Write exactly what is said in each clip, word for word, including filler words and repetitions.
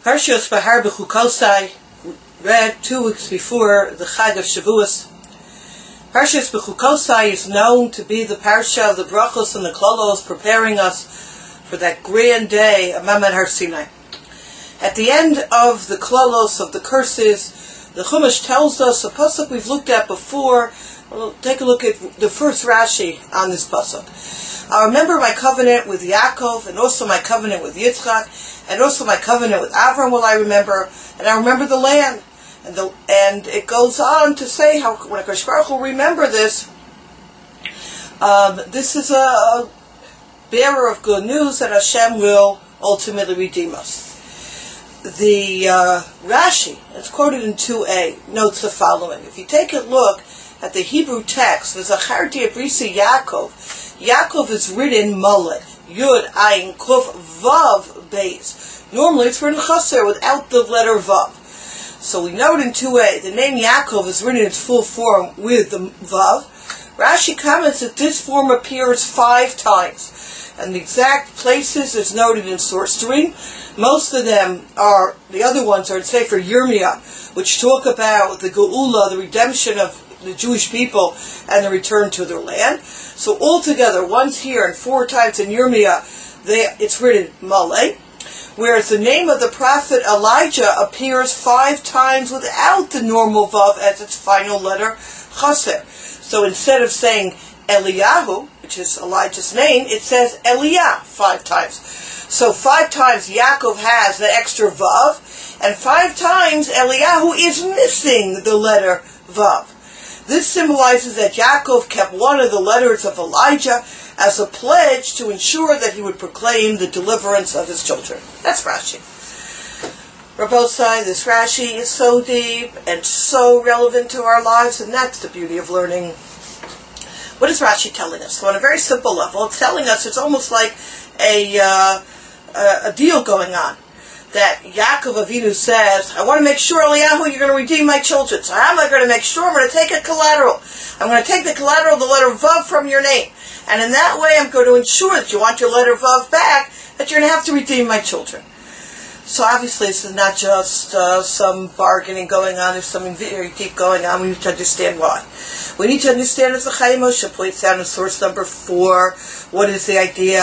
Parshas Bahar B'chukosai, read two weeks before the Chag of Shavuos. Parshas B'chukosai is known to be the parsha of the brachos and the klolos, preparing us for that grand day of Mamad Har Sinai. At the end of the klolos, of the curses, the Chumash tells us a pasuk we've looked at before. We'll take a look at the first Rashi on this pasuk. I remember my covenant with Yaakov, and also my covenant with Yitzchak, and also my covenant with Avram will I remember, and I remember the land. And, the, and it goes on to say how when HaKadosh Baruch will remember this, um, this is a, a bearer of good news that Hashem will ultimately redeem us. The uh, Rashi, it's quoted in two A, notes the following. If you take a look at the Hebrew text, the Zachar Diabrisi Yaakov, Yaakov is written Malek, Yud, Ayin, Kuf, Vav, Beis. Normally it's written Chaser without the letter Vav. So we note in two A, the name Yaakov is written in its full form with the Vav. Rashi comments that this form appears five times. And the exact places is noted in source three. Most of them are, the other ones are in Sefer Yirmiyah, which talk about the Geula, the redemption of the Jewish people and the return to their land. So altogether, once here and four times in Yirmiyah, they, it's written Malay, whereas the name of the prophet Elijah appears five times without the normal Vav as its final letter, Chaser. So instead of saying Eliyahu, which is Elijah's name, it says Eliyah five times. So five times Yaakov has the extra Vav, and five times Eliyahu is missing the letter Vav. This symbolizes that Yaakov kept one of the letters of Elijah as a pledge to ensure that he would proclaim the deliverance of his children. That's Rashi. Rabbosai, this Rashi is so deep and so relevant to our lives, and that's the beauty of learning. What is Rashi telling us? So on a very simple level, it's telling us it's almost like a, uh, a, a deal going on. That Yaakov Avinu says, I want to make sure, Eliyahu, you're going to redeem my children. So how am I going to make sure? I'm going to take a collateral. I'm going to take the collateral, the letter Vav from your name. And in that way, I'm going to ensure that you want your letter Vav back, that you're going to have to redeem my children. So obviously, this is not just uh, some bargaining going on. There's something very deep going on. We need to understand why. We need to understand, as the Chaim Moshe points out in source number four, what is the idea?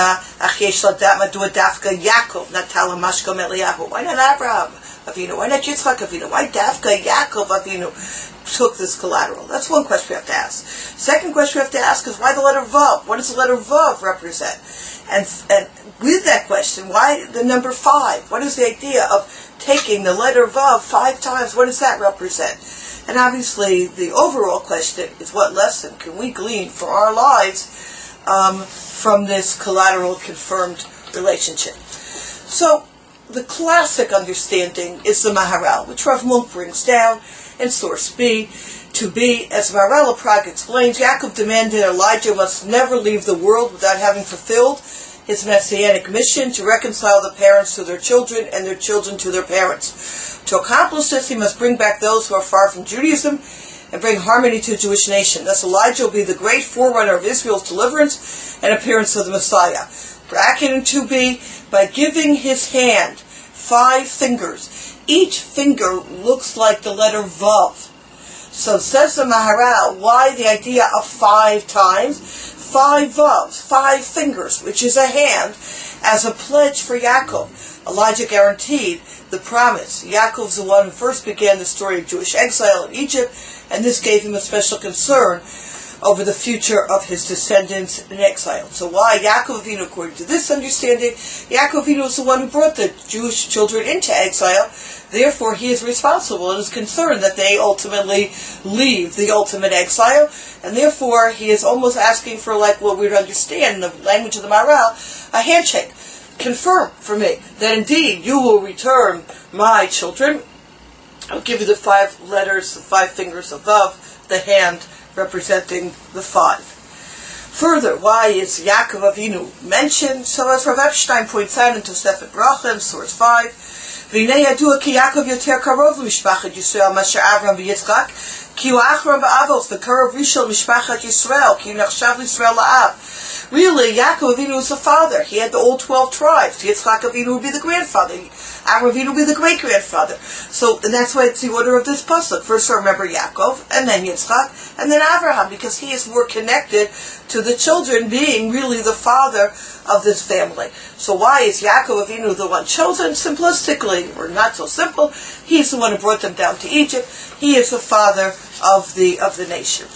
Yaakov, not Talamashkom Eliyahu. Why not Abraham Avinu? Why not Yitzchak Avinu? Why Dafka Yaakov Avinu took this collateral? That's one question we have to ask. Second question we have to ask is, why the letter Vav? What does the letter Vav represent? And, and with that question, why the number five? What is the idea of taking the letter Vav five times? What does that represent? And obviously, the overall question is, what lesson can we glean for our lives um, from this collateral confirmed relationship? So, the classic understanding is the Maharal, which Rav Munk brings down in source B. To be, as Maharal Prague explains, Yaakov demanded Elijah must never leave the world without having fulfilled his messianic mission to reconcile the parents to their children and their children to their parents. To accomplish this, he must bring back those who are far from Judaism and bring harmony to the Jewish nation. Thus Elijah will be the great forerunner of Israel's deliverance and appearance of the Messiah. Bracket in two B, by giving his hand five fingers. Each finger looks like the letter Vav. So says the Maharal, why the idea of five times? Five Vavs, five fingers, which is a hand, as a pledge for Yaakov. Elijah guaranteed the promise. Yaakov's the one who first began the story of Jewish exile in Egypt, and this gave him a special concern over the future of his descendants in exile. So why Yaakov Avinu, according to this understanding, Yaakov Avinu is the one who brought the Jewish children into exile. Therefore, he is responsible and is concerned that they ultimately leave the ultimate exile. And therefore, he is almost asking for, like what we would understand in the language of the Maharal, a handshake. Confirm for me that indeed you will return my children. I'll give you the five letters, the five fingers above the hand, representing the five. Further, why is Yaakov Avinu mentioned? So as Rav Epstein points out in Tosefet Brachim, source five, V'nei yadua ki Yaakov yoter karov l'mishpachet Yisrael masher Avram v'Yitzchak. Ki hu achron ba'avos, v'karav rishon mishpachat Yisrael, ki hu nachshav Yisrael la'av. Really, Yaakov Avinu was the father. He had the old twelve tribes. Yitzchak Avinu would be the grandfather. Avraham Avinu would be the great-grandfather. So, and that's why it's the order of this pasuk. First, remember Yaakov, and then Yitzchak, and then Avraham, because he is more connected to the children, being really the father of this family. So why is Yaakov Avinu the one chosen? Simplistically, or not so simple, he's the one who brought them down to Egypt. He is the father of the of the nation.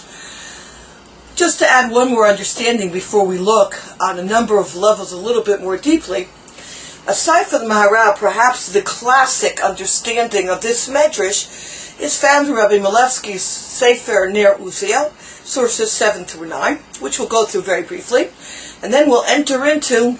Just to add one more understanding before we look on a number of levels a little bit more deeply, aside from the Maharal, perhaps the classic understanding of this medrash is found in Rabbi Milevsky's Sefer Ner Uziel, sources seven through nine, which we'll go through very briefly, and then we'll enter into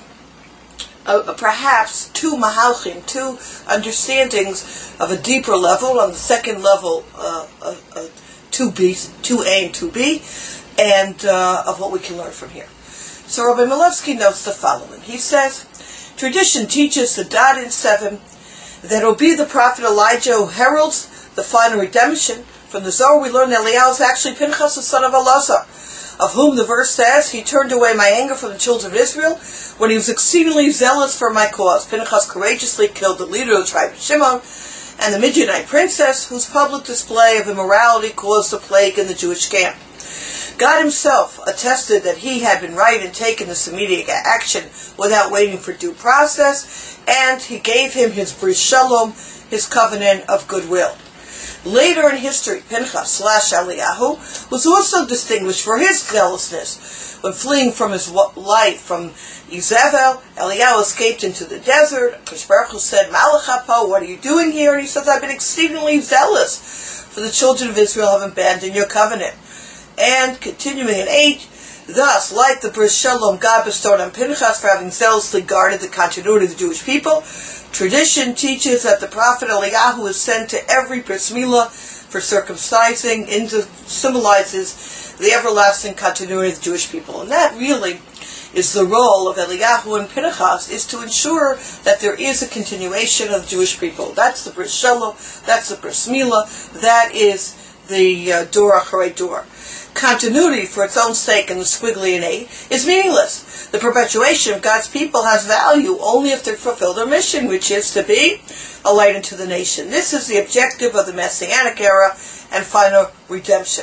uh, perhaps two mahalchim, two understandings of a deeper level, on the second level, uh, uh, uh, two B, two A and two B, and uh, of what we can learn from here. So Rabbi Milevsky notes the following. He says, tradition teaches the dot in seven that it will be the prophet Elijah who heralds the final redemption. From the Zohar we learn that Eliyahu is actually Pinchas, the son of Elazar, of whom the verse says, he turned away my anger from the children of Israel when he was exceedingly zealous for my cause. Pinchas courageously killed the leader of the tribe of Shimon and the Midianite princess, whose public display of immorality caused a plague in the Jewish camp. God himself attested that he had been right in taking this immediate action without waiting for due process, and he gave him his bris shalom, his covenant of goodwill. Later in history, Pinchas slash Eliyahu was also distinguished for his zealousness. When fleeing from his life from Izebel, Eliyahu escaped into the desert. Akash Baruch Hu said, Malachapo, what are you doing here? And he says, I've been exceedingly zealous, for the children of Israel have abandoned your covenant. And continuing in eight, thus, like the bris shalom God bestowed on Pinchas for having zealously guarded the continuity of the Jewish people, tradition teaches that the prophet Eliyahu is sent to every bris milah for circumcising, into symbolizes the everlasting continuity of the Jewish people. And that really is the role of Eliyahu and Pinchas, is to ensure that there is a continuation of the Jewish people. That's the bris shalom, that's the bris milah, that is the uh, dor acharei dor. Continuity for its own sake in the squiggly and eight is meaningless. The perpetuation of God's people has value only if they fulfill their mission, which is to be a light unto the nation. This is the objective of the Messianic era and final redemption.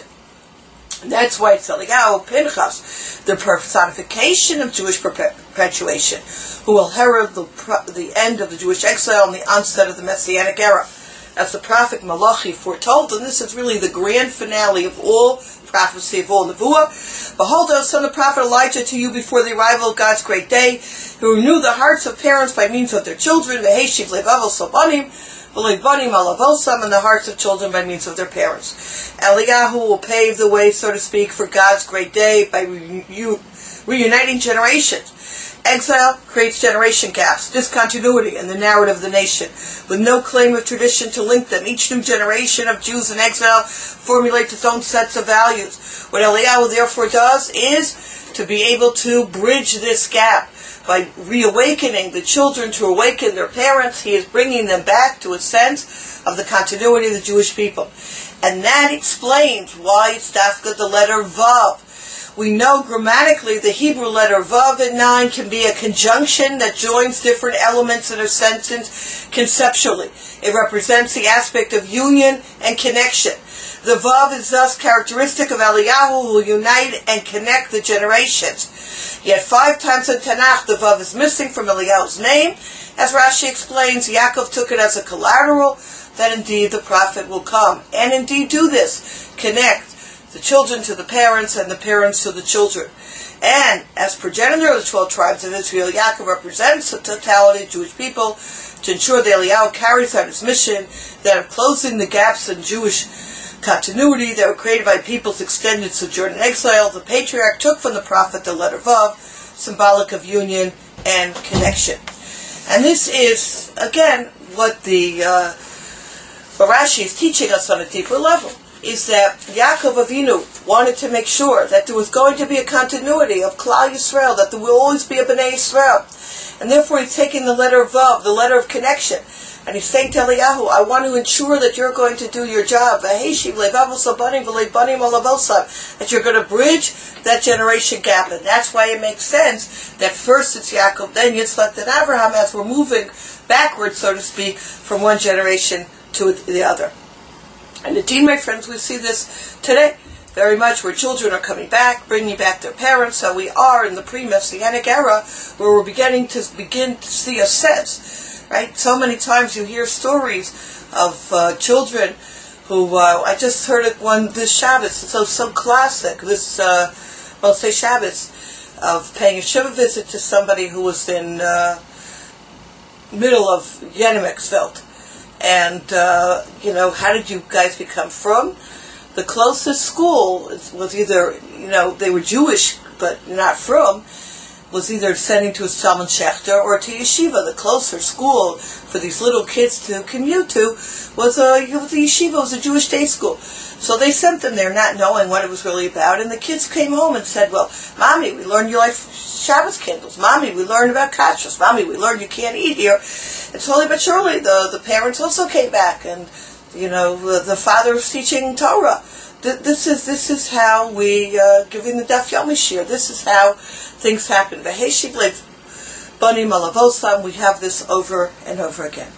And that's why it's Eliyahu, Pinchas, the personification of Jewish perpetuation, who will herald the, the end of the Jewish exile and the onset of the Messianic era. As the prophet Malachi foretold, and this is really the grand finale of all prophecy, of all nevuah. Behold, I will send the prophet Elijah to you before the arrival of God's great day, who renew the hearts of parents by means of their children, v'heshiv levav sabanim, v'levanim alavosam, and the hearts of children by means of their parents. Eliyahu will pave the way, so to speak, for God's great day by re- reuniting generations. Exile creates generation gaps, discontinuity in the narrative of the nation, with no claim of tradition to link them. Each new generation of Jews in exile formulates its own sets of values. What Eliyahu therefore does is to be able to bridge this gap by reawakening the children to awaken their parents. He is bringing them back to a sense of the continuity of the Jewish people. And that explains why it's dafka the letter Vav. We know grammatically the Hebrew letter Vav in nine can be a conjunction that joins different elements in a sentence conceptually. It represents the aspect of union and connection. The Vav is thus characteristic of Eliyahu, who will unite and connect the generations. Yet five times in Tanakh the Vav is missing from Eliyahu's name. As Rashi explains, Yaakov took it as a collateral that indeed the prophet will come, and indeed do this, connect the children to the parents, and the parents to the children. And as progenitor of the twelve tribes of Israel, Yaakov represents the totality of Jewish people to ensure that Eliyahu carries out his mission, that of closing the gaps in Jewish continuity that were created by people's extended sojourn in exile. The patriarch took from the prophet the letter Vav, symbolic of union and connection. And this is, again, what the uh, Rashi is teaching us on a deeper level. is that Yaakov Avinu wanted to make sure that there was going to be a continuity of Klal Yisrael, that there will always be a Bnei Yisrael. And therefore he's taking the letter Vav, the letter of connection. And he's saying to Eliyahu, I want to ensure that you're going to do your job. That you're going to bridge that generation gap. And that's why it makes sense that first it's Yaakov, then Yitzchak, then Abraham, as we're moving backwards, so to speak, from one generation to the other. And indeed, my friends, we see this today very much, where children are coming back, bringing back their parents. So we are in the pre-Messianic era, where we're beginning to begin to see a sense, right? So many times you hear stories of uh, children who, uh, I just heard it one this Shabbos, it's so, so classic, this uh, Moshe Shabbos, of paying a Shiva visit to somebody who was in uh, middle of Yenemiksveld. And, uh, you know, how did you guys become from? The closest school was either, you know, they were Jewish, but not from, was either sending to a Salman Schechter or to Yeshiva. The closer school for these little kids to commute to was a, was a Yeshiva, was a Jewish day school. So they sent them there not knowing what it was really about. And the kids came home and said, well, Mommy, we learned you like Shabbos candles. Mommy, we learned about kashrus. Mommy, we learned you can't eat here. And slowly but surely, the, the parents also came back. And, you know, the, the father was teaching Torah. This is this is how we uh, giving the Daf Yomi Shir. This is how things happen. V'heshiv lev banim alavosam. We have this over and over again.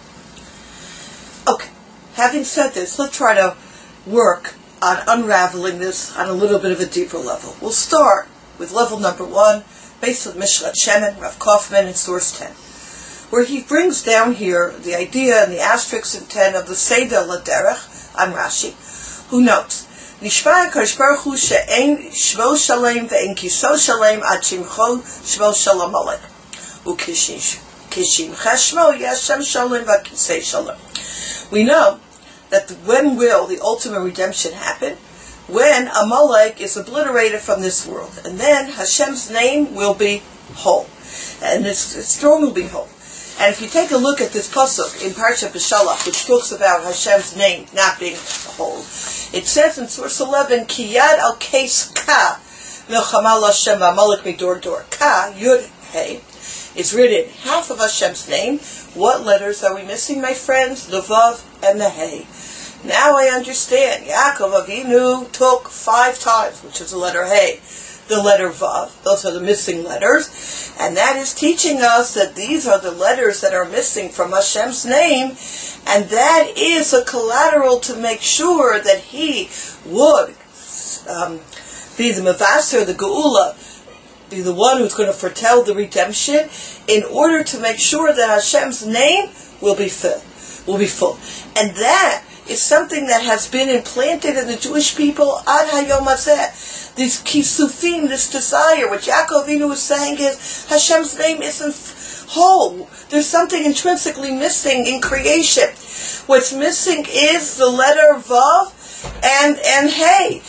Okay, having said this, let's try to work on unraveling this on a little bit of a deeper level. We'll start with level number one, based on Mishlat Shemen, Rav Kaufman, in source ten, where he brings down here the idea and the asterisks in ten of the Seder Laderech on Rashi, who notes, Nishma HaKadosh Baruch Hu she'ein shvo shalem ve'ein kiso shalem ad shimcho shvo shalom alek. Ukishim cheshmo yashem shalem v'kisei shalom. We know that when will the ultimate redemption happen? When Amalek is obliterated from this world. And then Hashem's name will be whole. And its, its throne will be whole. And if you take a look at this pasuk in Parsha B'Shalach, which talks about Hashem's name not being whole, it says in source eleven, Ki yad al kes ka milchama l'Hashem v'Amalek midor dor. Ka, Yud, Hey, is written half of Hashem's name. What letters are we missing, my friends? The Vav and the Hey. Now I understand. Yaakov Avinu took five times, which is the letter Hey, the letter Vav. Those are the missing letters. And that is teaching us that these are the letters that are missing from Hashem's name. And that is a collateral to make sure that he would um, be the Mavasser, the Geula, be the one who's going to foretell the redemption, in order to make sure that Hashem's name will be full. Will be full. And that is something that has been implanted in the Jewish people ad hayom hazeh. This kisufim, this desire, which Yaakov Avinu was saying is, Hashem's name isn't whole. There's something intrinsically missing in creation. What's missing is the letter Vav and, and Hey.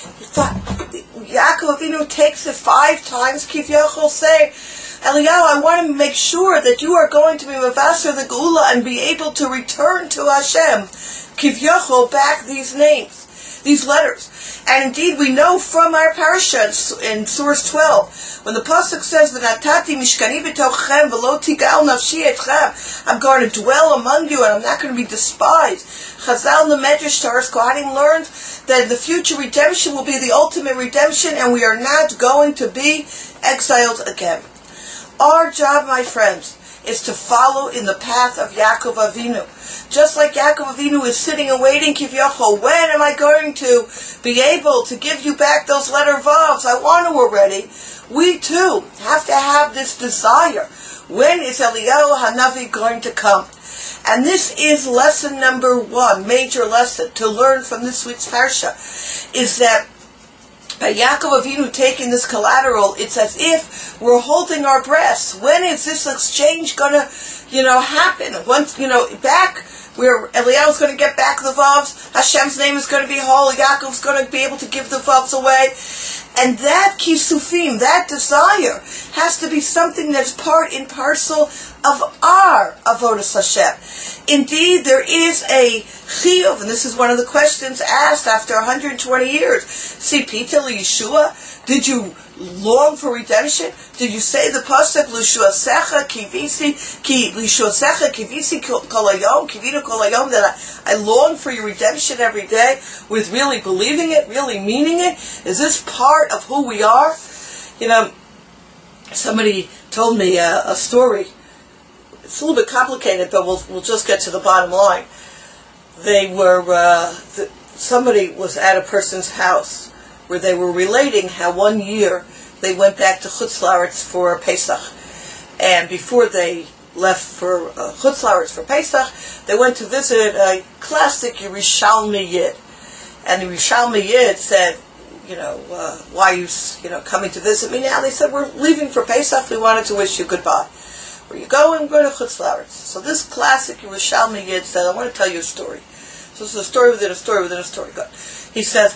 Yaakov Avinu takes it five times, Kivyachol saying, Eliyahu, I want to make sure that you are going to be Mavasser the Geula and be able to return to Hashem, Kivyachol, back these names, these letters. And indeed, we know from our parasha in source twelve, when the pasuk says, "V'natati mishkani b'tochem v'lo tigal nafshi etchem," I'm going to dwell among you, and I'm not going to be despised. Chazal the Medrash Taras Kohanim learns that the future redemption will be the ultimate redemption, and we are not going to be exiled again. Our job, my friends, is to follow in the path of Yaakov Avinu. Just like Yaakov Avinu is sitting and waiting, Kivyachol, when am I going to be able to give you back those letter Vavs? I want to already. We too have to have this desire. When is Eliyahu Hanavi going to come? And this is lesson number one, major lesson to learn from this week's parsha, is that By Yaakov Avinu taking this collateral, it's as if we're holding our breaths. When is this exchange gonna, you know, happen? Once, you know, back where Eliyahu's going to get back the vavs, Hashem's name is going to be holy, Yaakov's going to be able to give the vavs away. And that kisufim, that desire, has to be something that's part and parcel of our avodas Hashem. Indeed, there is a chiyuv, and this is one of the questions asked after one hundred twenty years. Sipita Yeshua, did you long for redemption? Did you say the pasuk L'shuasecha kivisi ki L'shuasecha kivisi kolayom kivinu kolayom, that I, I long for your redemption every day, with really believing it, really meaning it? Is this part of who we are? You know, somebody told me a, a story. It's a little bit complicated, but we'll we'll just get to the bottom line. They were uh, the, somebody was at a person's house where they were relating how one year they went back to Chutz La'aretz for Pesach, and before they left for uh, Chutz La'aretz for Pesach, they went to visit a classic Yerushalmi Yid, and the Yerushalmi Yid said, you know, uh, why are you, you know, coming to visit me now? They said, we're leaving for Pesach. We wanted to wish you goodbye. Where you going? We're going to Chutz La'aretz. So this classic Yerushalmi Yid said, I want to tell you a story. So this is a story within a story within a story. Good. He says,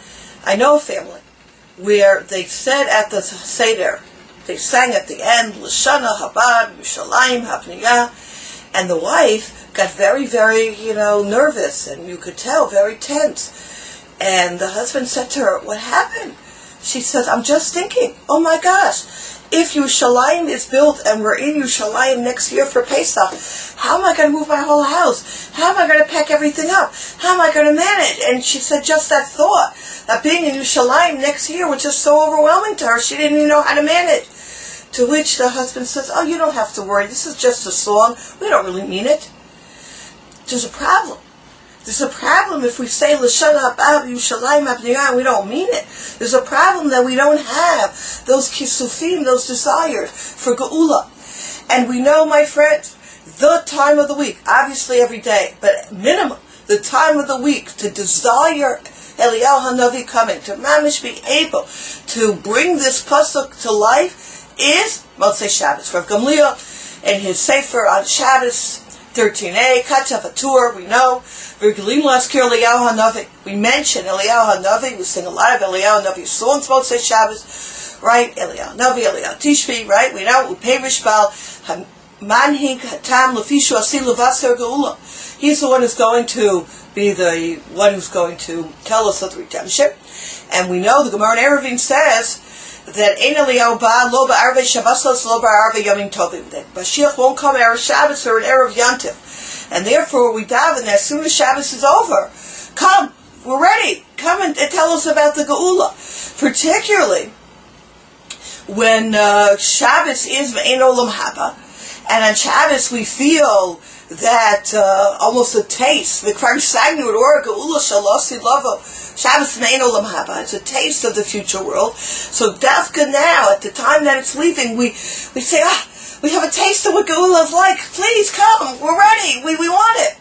I know a family where they said at the Seder, they sang at the end, L'shana Habad, Yerushalayim Habniyah, and the wife got very, very, you know, nervous, and you could tell, very tense. And the husband said to her, what happened? She said, I'm just thinking, oh my gosh, if Yerushalayim is built and we're in Yerushalayim next year for Pesach, how am I going to move my whole house? How am I going to pack everything up? How am I going to manage? And she said just that thought, that being in Yerushalayim next year was just so overwhelming to her, she didn't even know how to manage. To which the husband says, oh, you don't have to worry, this is just a song, we don't really mean it. There's a problem. There's a problem if we say L'shana Habad Yerushalayim Habniyah and we don't mean it. There's a problem that we don't have those kisufim, those desires for Geula. And we know, my friends, the time of the week, obviously every day, but minimum, the time of the week to desire Eliyahu Hanavi coming, to mamish be able to bring this pasuk to life, is Motzei Shabbos. Rav Gamliel, in his Sefer on Shabbos, thirteen a, Katzav Atur, we know, Virgilim Laskir Eliyahu Hanavi. We mention Eliyahu Hanavi, we sing a lot of Eliyahu Hanavi songs, Motzei Shabbos, right? Eliyahu Hanavi, Eliyahu Tishbi, right? We know, Upei Rishbal, Manhig Hatam Lefishu Asi Levaser Geula. He's the one who's going to be the one who's going to tell us of the redemption. And we know the Gemara in Eruvin says that Ein Eliyahu ba lo ba'arvei Shabbosos lo ba'arvei Yomim Tovim. That Mashiach won't come Erev Shabbos or an Erev Yantiv. And therefore we daven as soon as Shabbos is over, come, we're ready. Come and tell us about the Geula. Particularly when uh, Shabbos is Me'ein Olam Haba. And on Shabbos we feel that uh, almost a taste. The Kfar Sagnu at Ora Geula Shalosi Lavo Shabbos Me'ein Olam Haba. It's a taste of the future world. So Dafka now, at the time that it's leaving, we we say, ah, we have a taste of what Geula is like. Please come, we're ready. We we want it.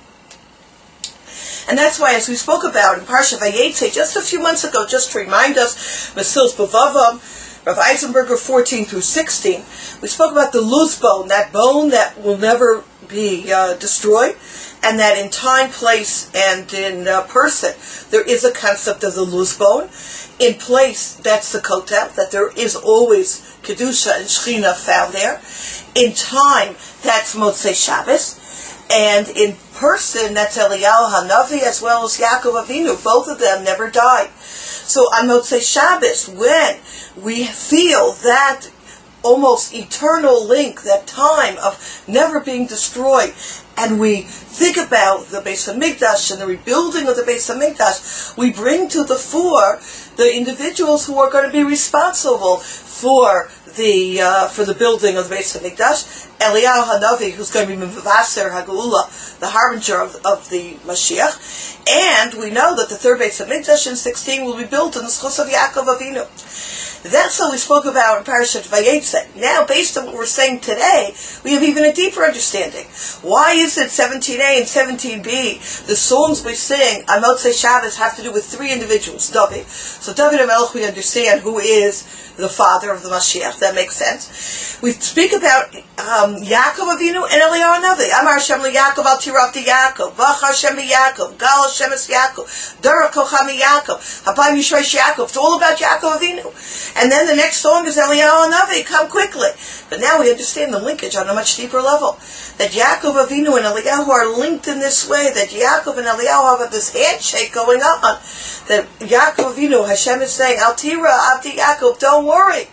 And that's why, as we spoke about in Parsha Vayetze just a few months ago, just to remind us, Mesilas B'Vavam, Rav Eisenberger fourteen through sixteen, we spoke about the loose bone, that bone that will never be uh, destroyed, and that in time, place, and in uh, person, there is a concept of the loose bone. In place, that's the kotel, that there is always Kedusha and Shechina found there. In time, that's Motzei Shabbos. And in person, that's Eliyahu Hanavi as well as Yaakov Avinu. Both of them never died. So on Motzei Shabbos, when we feel that almost eternal link, that time of never being destroyed, and we think about the Beis HaMikdash and the rebuilding of the Beis HaMikdash, we bring to the fore the individuals who are going to be responsible for the uh, for the building of the Beis HaMikdash, Eliyahu Hanavi, who's going to be Mvaser Hagula, the harbinger of, of the Mashiach. And we know that the third Beis Hamikdash in sixteen will be built in the schus of Yaakov Avinu. That's what we spoke about in Parashat Vayetze. Now, based on what we're saying today, we have even a deeper understanding. Why is it seventeen A and seventeen B, the songs we sing on Motzei Shabbos have to do with three individuals, David. So David HaMelech, we understand who is the father of the Mashiach. That makes sense. We speak about um, Yaakov Avinu and Eliyahu Hanavi. Amar Hashem liYaakov al tirafti Yaakov, Vach Hashem Yaakov, Gal Hashem es Yaakov, Dara Kocham Yaakov, Habayim Yishresh Yaakov. It's all about Yaakov Avinu. And then the next song is Eliyahu Hanavi, come quickly. But now we understand the linkage on a much deeper level. That Yaakov Avinu and Eliyahu are linked in this way, that Yaakov and Eliyahu have this handshake going on. That Yaakov Avinu, Hashem is saying, Al Tira, Avdi Yaakov, don't worry.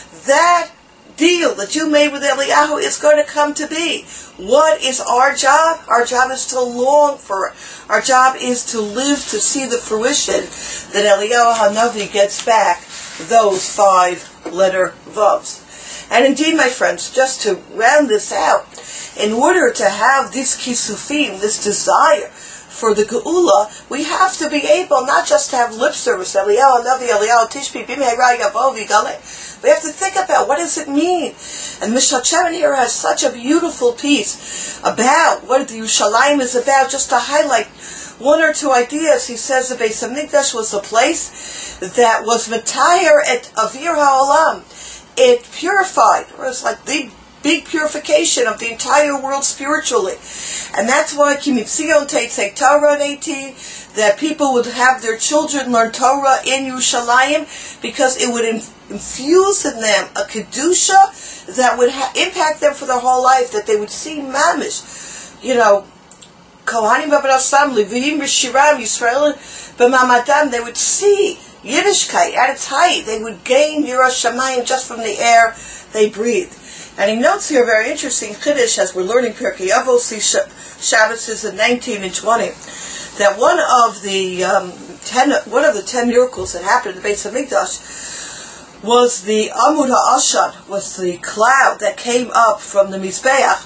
That deal that you made with Eliyahu is going to come to be. What is our job? Our job is to long for it. Our job is to live to see the fruition that Eliyahu Hanavi gets back those five letter vavs. And indeed, my friends, just to round this out, in order to have this kisufim, this desire for the geula, we have to be able not just to have lip service, Eliyahu Hanavi, Eliyahu Tishbi, Bimheira Yavo Vigale. We have to think about what does it mean. And Mishnah Shemin here has such a beautiful piece about what the Yerushalayim is about, just to highlight one or two ideas. He says the Beis Hamikdash was a place that was matayer et avir ha'olam. It purified, or it's like the big purification of the entire world spiritually. And that's why Kimitzion Teitzei Torah eighteen, that people would have their children learn Torah in Yerushalayim, because it would infuse in them a kedusha that would ha- impact them for their whole life, that they would see mamish, you know, Kohanim B'Asam, Levim B'Shiram, Yisrael B'Mamadam, they would see Yiddishkeit at its height. They would gain Yiras Shamayim just from the air they breathe. And he notes here, very interesting Chiddush, as we're learning Pirkei Avos, see Shabbos is in nineteen and twenty, that one of the um, ten, one of the ten miracles that happened in the Beis Hamikdash was the Amud HaAshad, was the cloud that came up from the Mizbeach.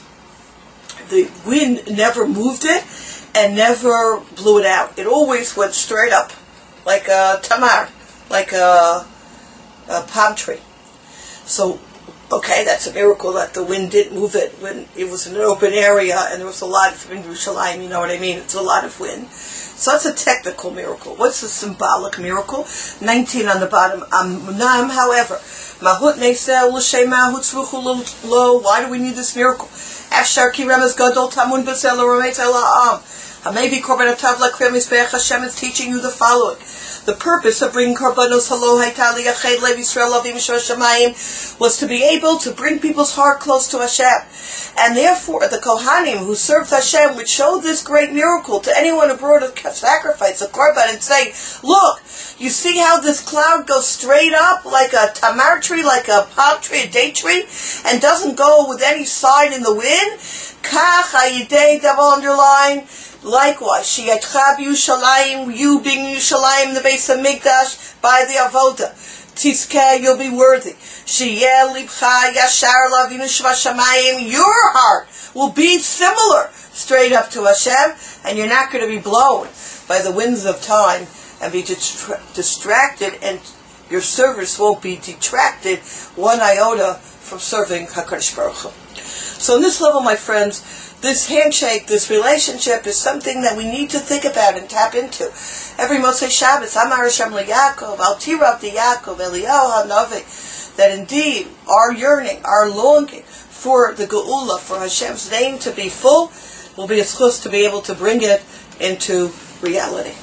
The wind never moved it and never blew it out. It always went straight up, like a tamar, like a, a palm tree. So, okay, that's a miracle that the wind didn't move it when it was in an open area and there was a lot of wind in Yerushalayim, you know what I mean? It's a lot of wind. So that's a technical miracle. What's the symbolic miracle? nineteen on the bottom. Amnam, however, mahut neisel l'shem mahut tzruchu lo. Why do we need this miracle? Afshar ki remez gadol tamun b'sel l'romet el ha'am. Hamayvi korban atav l'krem mizbeach. Hashem is teaching you the following. The purpose of bringing korbanos halo haitali yached lev Yisrael avim shamayim was to be able to bring people's heart close to Hashem. And therefore, the Kohanim who served Hashem would show this great miracle to anyone who brought a sacrifice, a korban, and say, look, you see how this cloud goes straight up like a tamar tree, like a palm tree, a date tree, and doesn't go with any side in the wind? Kach hayidei, double underline. Likewise, Sheyatcha B'Yushalayim, you being Yerushalayim, the Beis Hamikdash, by the Avoda. Tzizkeh, you'll be worthy. Sheyeh Libcha Yashar Lavinu Shvashamayim, your heart will be similar, straight up to Hashem, and you're not going to be blown by the winds of time and be distra- distracted, and your service won't be detracted one iota from serving HaKadosh Baruch Hu. So on this level, my friends, this handshake, this relationship is something that we need to think about and tap into. Every Motzei Shabbos, Amar Hashem liYaakov, Al Tirav di Yaakov, Eliyahu Hanavi, that indeed our yearning, our longing for the Geula, for Hashem's name to be full, will be a schus to be able to bring it into reality.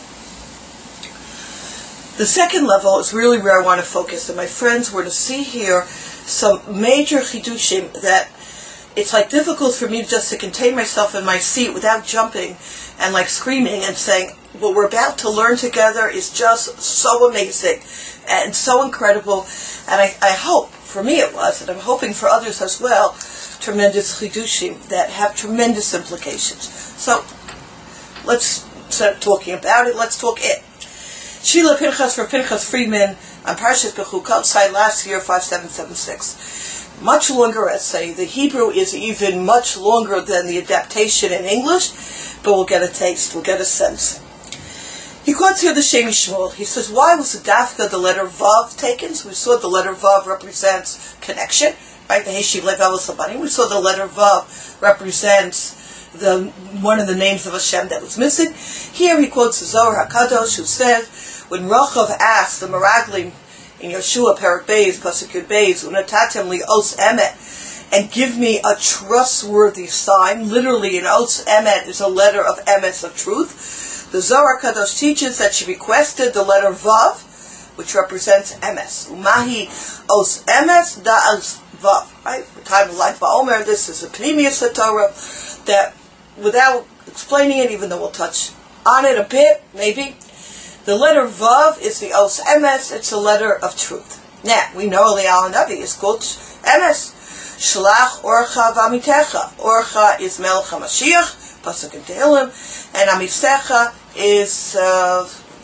The second level is really where I want to focus, and my friends, we're to see here some major chidushim that it's like difficult for me just to contain myself in my seat without jumping and like screaming and saying, what we're about to learn together is just so amazing and so incredible. And I, I hope, for me it was, and I'm hoping for others as well, tremendous chidushim that have tremendous implications. So, let's start talking about it. Let's talk it. Sheila Pinchas for Pinchas Friedman on Parshas Bechukot, side last year, five seven seven six. much longer essay. The Hebrew is even much longer than the adaptation in English, but we'll get a taste, we'll get a sense. He quotes here the Shem Shmuel. He says, why was the Dafka, the letter Vav, taken? So we saw the letter Vav represents connection, right? The Heshiv Levav Sabani. We saw the letter Vav represents the one of the names of Hashem that was missing. Here he quotes the Zohar HaKadosh, who says, when Rachav asked the Meraglim in Yeshua, Perak Beis, Pasuk Yud Beis, Unatatem li Os Emet, and give me a trustworthy sign. Literally, an Os Emet is a letter of Emes, of truth. The Zohar Kadosh teaches that she requested the letter Vav, which represents Emes. Umahi Os Emes da Os Vav. Right? For time of life, Ba'omer, this is a Pnimius HaTorah, that without explaining it, even though we'll touch on it a bit, maybe, the letter Vav is the Os Emes, it's a letter of truth. Now, we know Eliyahu Navi is called Emes. Shlach Orcha V'Amitecha. Orcha is Melech HaMashiach, Pasuk in Tehillim, and Amisecha is uh,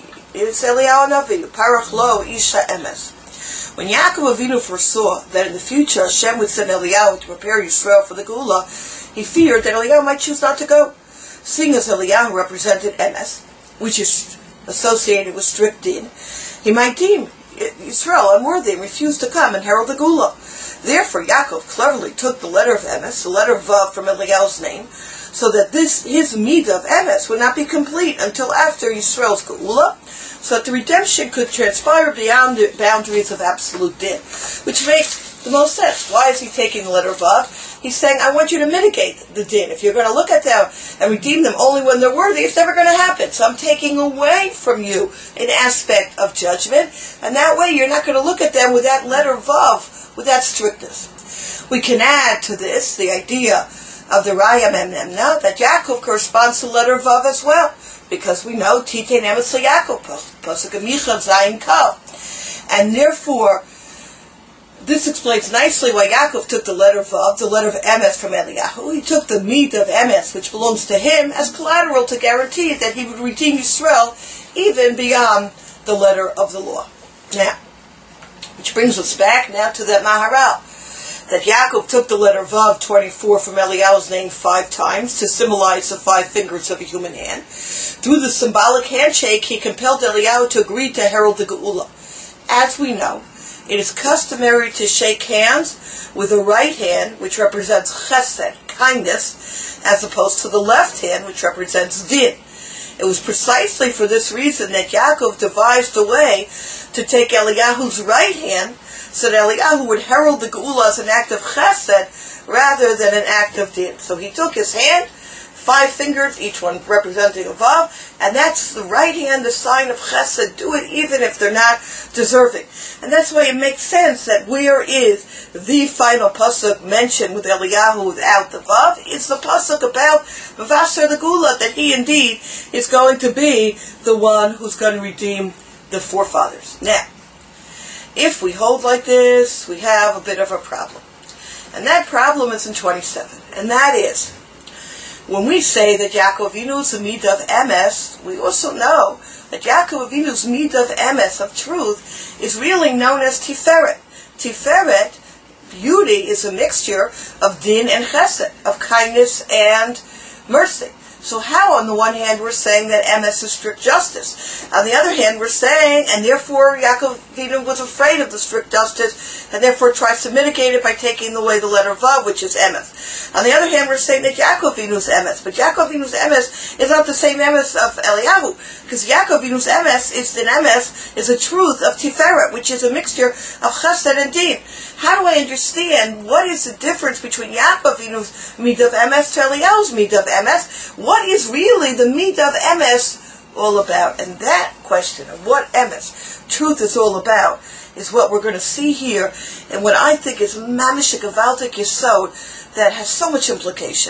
is Eliyahu Navi. Parach Lo Isha Emes. When Yaakov Avinu foresaw that in the future Hashem would send Eliyahu to prepare Yisrael for the Geula, he feared that Eliyahu might choose not to go. Seeing as Eliyahu represented Emes, which is associated with strict din, he might deem Yisrael unworthy and refuse to come and herald the Geula. Therefore, Yaakov cleverly took the letter of Emes, the letter Vav from Eliyahu's name, so that this his midah of Emes would not be complete until after Yisrael's Geula, so that the redemption could transpire beyond the boundaries of absolute din, which makes the most sense. Why is he taking the letter Vav? He's saying, I want you to mitigate the din. If you're going to look at them and redeem them only when they're worthy, it's never going to happen. So I'm taking away from you an aspect of judgment, and that way you're not going to look at them with that letter Vav, with that strictness. We can add to this the idea of the Raya Memnemna, that Yaakov corresponds to the letter Vav as well, because we know Titein Emes Yaakov, Pasuk Micha Zayin Kal. And therefore, this explains nicely why Yaakov took the letter Vav, the letter of Emes from Eliyahu. He took the meat of Emes, which belongs to him, as collateral to guarantee that he would redeem Yisrael even beyond the letter of the law. Now, which brings us back now to that Maharal, that Yaakov took the letter Vav twenty-four from Eliyahu's name five times to symbolize the five fingers of a human hand. Through the symbolic handshake, he compelled Eliyahu to agree to herald the Geula. As we know, it is customary to shake hands with the right hand, which represents chesed, kindness, as opposed to the left hand, which represents din. It was precisely for this reason that Yaakov devised a way to take Eliyahu's right hand, so that Eliyahu would herald the Geula as an act of chesed rather than an act of din. So he took his hand, five fingers, each one representing a Vav, and that's the right hand, the sign of chesed. Do it even if they're not deserving. And that's why it makes sense that where is the final pasuk mentioned with Eliyahu without the Vav? It's the pasuk about V'vaser the Geula, that he indeed is going to be the one who's going to redeem the forefathers. Now, if we hold like this, we have a bit of a problem. And that problem is in twenty-seven. And that is, when we say that Yaakov Avinu's midah of Emes, we also know that Yaakov Avinu's midah of Emes, of truth, is really known as Tiferet. Tiferet, beauty, is a mixture of din and chesed, of kindness and mercy. So how, on the one hand, we're saying that Emes is strict justice? On the other hand, we're saying, and therefore Yaakov Avinu was afraid of the strict justice, and therefore tries to mitigate it by taking away the letter Vav, which is Emes. On the other hand, we're saying that Yaakov Avinu is Emes, but Yaakov Avinu's Emes is not the same Emes of Eliyahu, because Yaakov Avinu's Emes is an Emes is a truth of Tiferet, which is a mixture of Chesed and Din. How do I understand what is the difference between Yaakov Avinu's midah of Emes to Eliyahu's midah of Emes? What is really the midah of Emes all about? And that question of what Emes, truth, is all about is what we're going to see here, and what I think is mamish gavaldik yesod that has so much implication.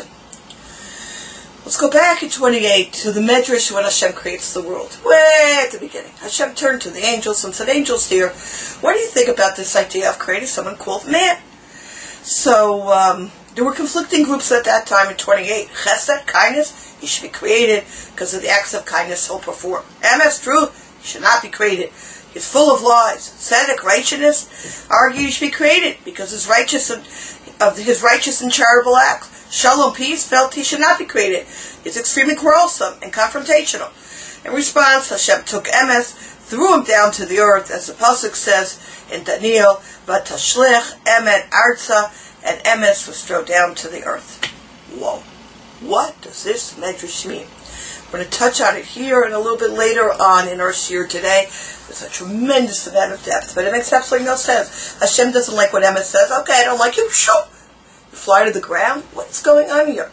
Let's go back in twenty-eight to the Medrash when Hashem creates the world. Way at the beginning. Hashem turned to the angels and said, angels here, what do you think about this idea of creating someone called man? So, um, there were conflicting groups at that time in twenty-eight. Chesed, kindness, he should be created because of the acts of kindness he'll perform. Emes, truth, he He should not be created. He's full of lies. Tzedek, righteousness, argue he should be created because his righteous and, of his righteous and charitable acts. Shalom, peace, felt he should not be created. He's extremely quarrelsome and confrontational. In response, Hashem took Emes, threw him down to the earth, as the pasuk says in Daniel, "Vatashlich Emet Arza," and Emes was thrown down to the earth. Whoa! What does this medrash mean? We're going to touch on it here and a little bit later on in our shir today. There's a tremendous amount of depth, but it makes absolutely no sense. Hashem doesn't like what Emes says. Okay, I don't like you. Shoo! You fly to the ground. What's going on here?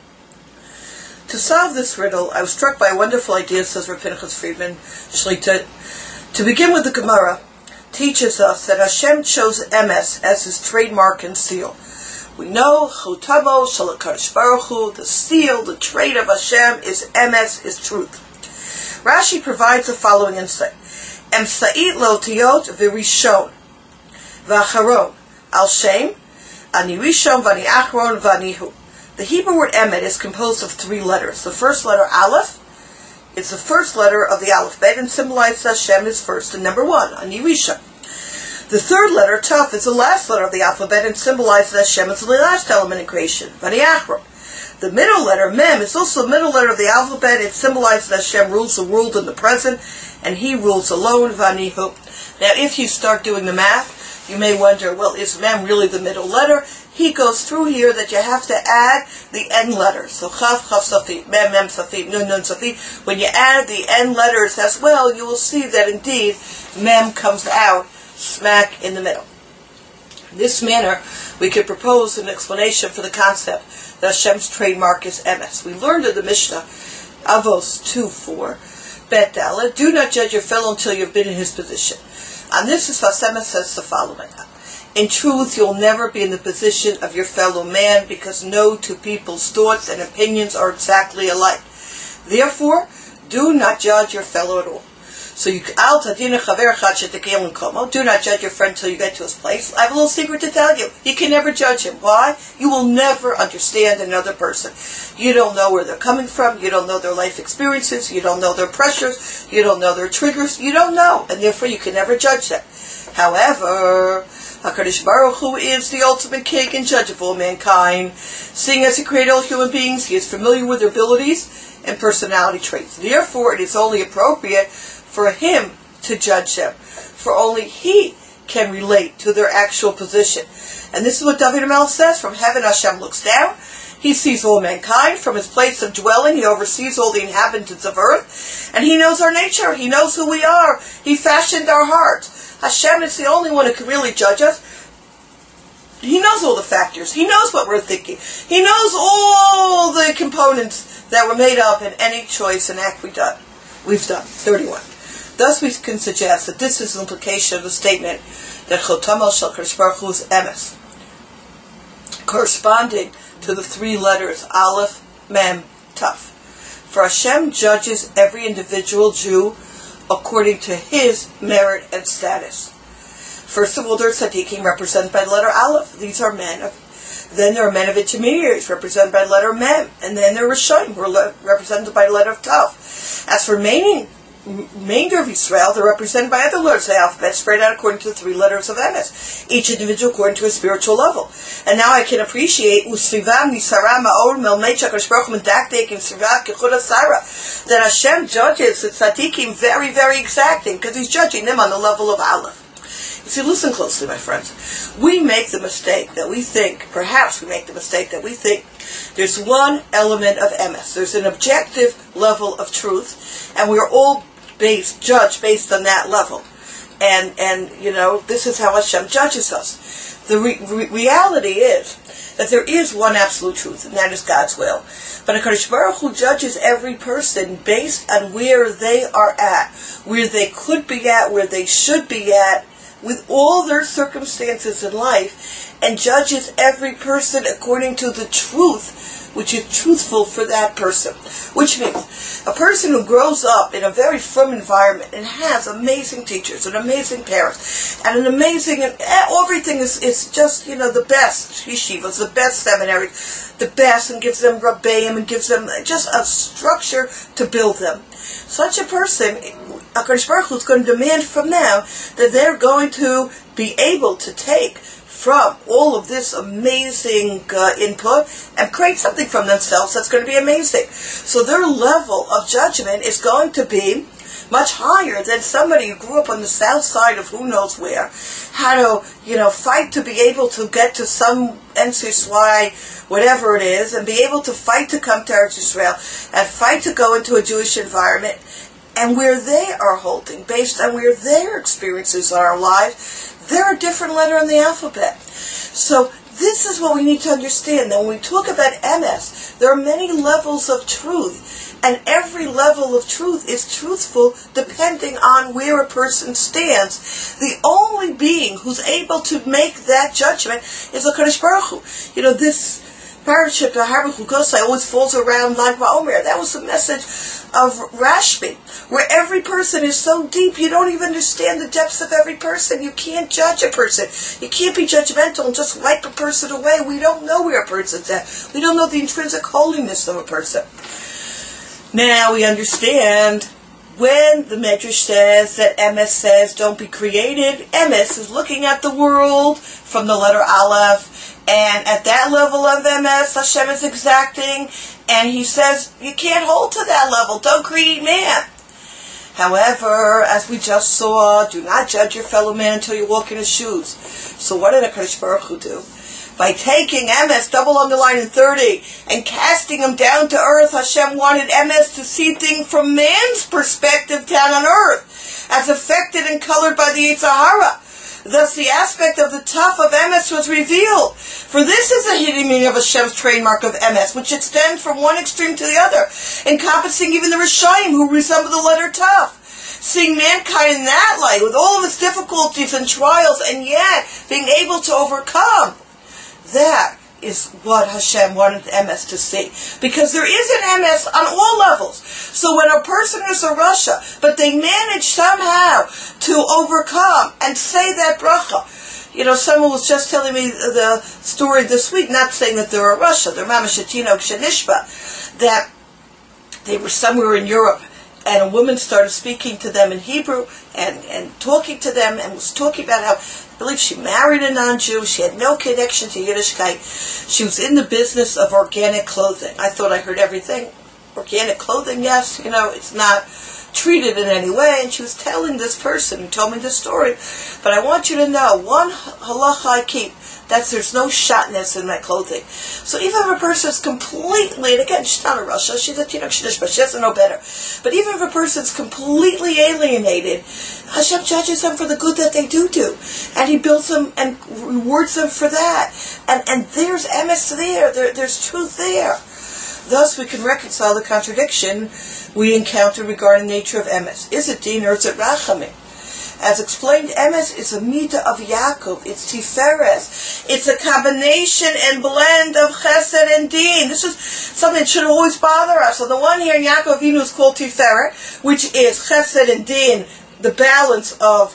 To solve this riddle, I was struck by a wonderful idea, says Rav Pinchas Friedman Shlita. To begin with, the Gemara teaches us that Hashem chose Emes as his trademark and seal. We know Chotamo Shalakadosh Baruch Hu, the seal, the trait of Hashem is Emes, is truth. Rashi provides the following insight: Emsa'it lo tiyot v'rishon v'acharon al shem ani rishon v'ani achron v'ani hu. The Hebrew word Emet is composed of three letters. The first letter, Aleph, is the first letter of the alphabet and symbolizes Hashem is first and number one, Ani Rishon. The third letter, Taf, is the last letter of the alphabet and symbolizes Hashem as the last element in creation, Vani Achron. The middle letter, Mem, is also the middle letter of the alphabet. It symbolizes that Hashem rules the world in the present, and He rules alone, Vani Hu. Now, if you start doing the math, you may wonder, well, is Mem really the middle letter? He goes through here that you have to add the end letters. So Chav, Chav, Safit, Mem, Mem, Safit, Nun, Nun, Safit. When you add the end letters as well, you will see that indeed Mem comes out smack in the middle. In this manner, we could propose an explanation for the concept that Hashem's trademark is Emes. We learned in the Mishnah, Avos two four, Bet Dalet, do not judge your fellow until you've been in his position. On this, Emes says the following: in truth, you'll never be in the position of your fellow man, because no two people's thoughts and opinions are exactly alike. Therefore, do not judge your fellow at all. So you do not judge your friend till you get to his place. I have a little secret to tell you. You can never judge him. Why? You will never understand another person. You don't know where they're coming from. You don't know their life experiences. You don't know their pressures. You don't know their triggers. You don't know. And therefore you can never judge them. However, HaKadosh Baruch Hu is the ultimate king and judge of all mankind. Seeing as He created all human beings, He is familiar with their abilities and personality traits. Therefore, it is only appropriate for Him to judge them, for only He can relate to their actual position. And this is what David HaMelech says: from heaven Hashem looks down, He sees all mankind. From His place of dwelling, He oversees all the inhabitants of earth, and He knows our nature. He knows who we are. He fashioned our hearts. Hashem is the only one who can really judge us. He knows all the factors. He knows what we're thinking. He knows all the components that were made up in any choice and act we've done. We've done. thirty-one. Thus we can suggest that this is an implication of the statement that Chotam Shel Kadosh Baruch Hu is Emes, corresponding to the three letters Aleph, Mem, Taf. For Hashem judges every individual Jew according to his merit and status. First of all, there are tzaddikim represented by the letter Aleph. These are men of, then there are men of intermediaries represented by the letter Mem, and then there are Rishonim who are le- represented by the letter of Taf. As for remaining remainder of Israel, they're represented by other letters of the alphabet, spread out according to the three letters of Emes, each individual according to his spiritual level. And now I can appreciate Usrivam Nisara Ma'or Melmei Kadosh Baruch Hu Mendaktek and Srivav Kechud Asara, that Hashem judges the tzaddikim very, very exacting, because He's judging them on the level of Aleph. You see, listen closely, my friends. We make the mistake that we think, perhaps we make the mistake that we think, there's one element of Emes. There's an objective level of truth, and we're all based, judged based on that level. And, and you know, this is how Hashem judges us. The re- re- reality is that there is one absolute truth, and that is God's will. But HaKadosh Baruch Hu judges every person based on where they are at, where they could be at, where they should be at, with all their circumstances in life, and judges every person according to the truth, which is truthful for that person. Which means, a person who grows up in a very firm environment and has amazing teachers and amazing parents and an amazing, and everything is, is just, you know, the best yeshivas, the best seminaries, the best, and gives them rabbeim and gives them just a structure to build them. Such a person HaKadosh Baruch Hu is going to demand from them that they're going to be able to take from all of this amazing uh, input and create something from themselves that's going to be amazing. So their level of judgment is going to be much higher than somebody who grew up on the south side of who knows where, had to, you know, fight to be able to get to some N C S Y, whatever it is, and be able to fight to come to Eretz Yisrael, and fight to go into a Jewish environment, and where they are holding, based on where their experiences are in life, they're a different letter in the alphabet. So this is what we need to understand. Now, when we talk about M S, there are many levels of truth, and every level of truth is truthful depending on where a person stands. The only being who's able to make that judgment is HaKadosh Baruch Hu. You know, this parasha, Habakkuk Kosai, always falls around Lag BaOmer. That was the message of Rashbi, where every person is so deep, you don't even understand the depths of every person. You can't judge a person. You can't be judgmental and just wipe a person away. We don't know where a person's at. We don't know the intrinsic holiness of a person. Now we understand when the Medrash says that M S says don't be created, M S is looking at the world from the letter Aleph, and at that level of M S, Hashem is exacting, and he says you can't hold to that level, don't create man. However, as we just saw, do not judge your fellow man until you walk in his shoes. So what did HaKadosh Baruch Hu do? By taking M S, double underline in thirty, and casting him down to earth, Hashem wanted M S to see things from man's perspective down on earth, as affected and colored by the Yetzer Hara. Thus, the aspect of the tough of M S was revealed. For this is the hidden meaning of Hashem's trademark of M S, which extends from one extreme to the other, encompassing even the Rishayim, who resemble the letter tough. Seeing mankind in that light, with all of its difficulties and trials, and yet being able to overcome. That is what Hashem wanted M S to see. Because there is an M S on all levels. So when a person is a Rasha, but they manage somehow to overcome and say that bracha. You know, someone was just telling me the story this week, not saying that they're a Rasha, they're Mama Shetino Kshenishba, that they were somewhere in Europe, and a woman started speaking to them in Hebrew and, and talking to them, and was talking about how, I believe she married a non-Jew, she had no connection to Yiddishkeit, she was in the business of organic clothing. I thought I heard everything. Organic clothing, yes, you know, it's not treated in any way, and she was telling this person who told me this story, but I want you to know, one halacha I keep, that's there's no shotness in my clothing. So even if a person is completely, and again, she's not a Rasha, she's a Tinok Shnishba, she doesn't know better, but even if a person's completely alienated, Hashem judges them for the good that they do do, and He builds them and rewards them for that, and and there's M S there, there there's truth there. Thus, we can reconcile the contradiction we encounter regarding the nature of M S. Is it din or is it rachamim? As explained, M S is a midah of Yaakov. It's Tiferes. It's a combination and blend of Chesed and Din. This is something that should always bother us. On the one hand, Yaakov Avinu is called Tiferet, which is Chesed and Din, the balance of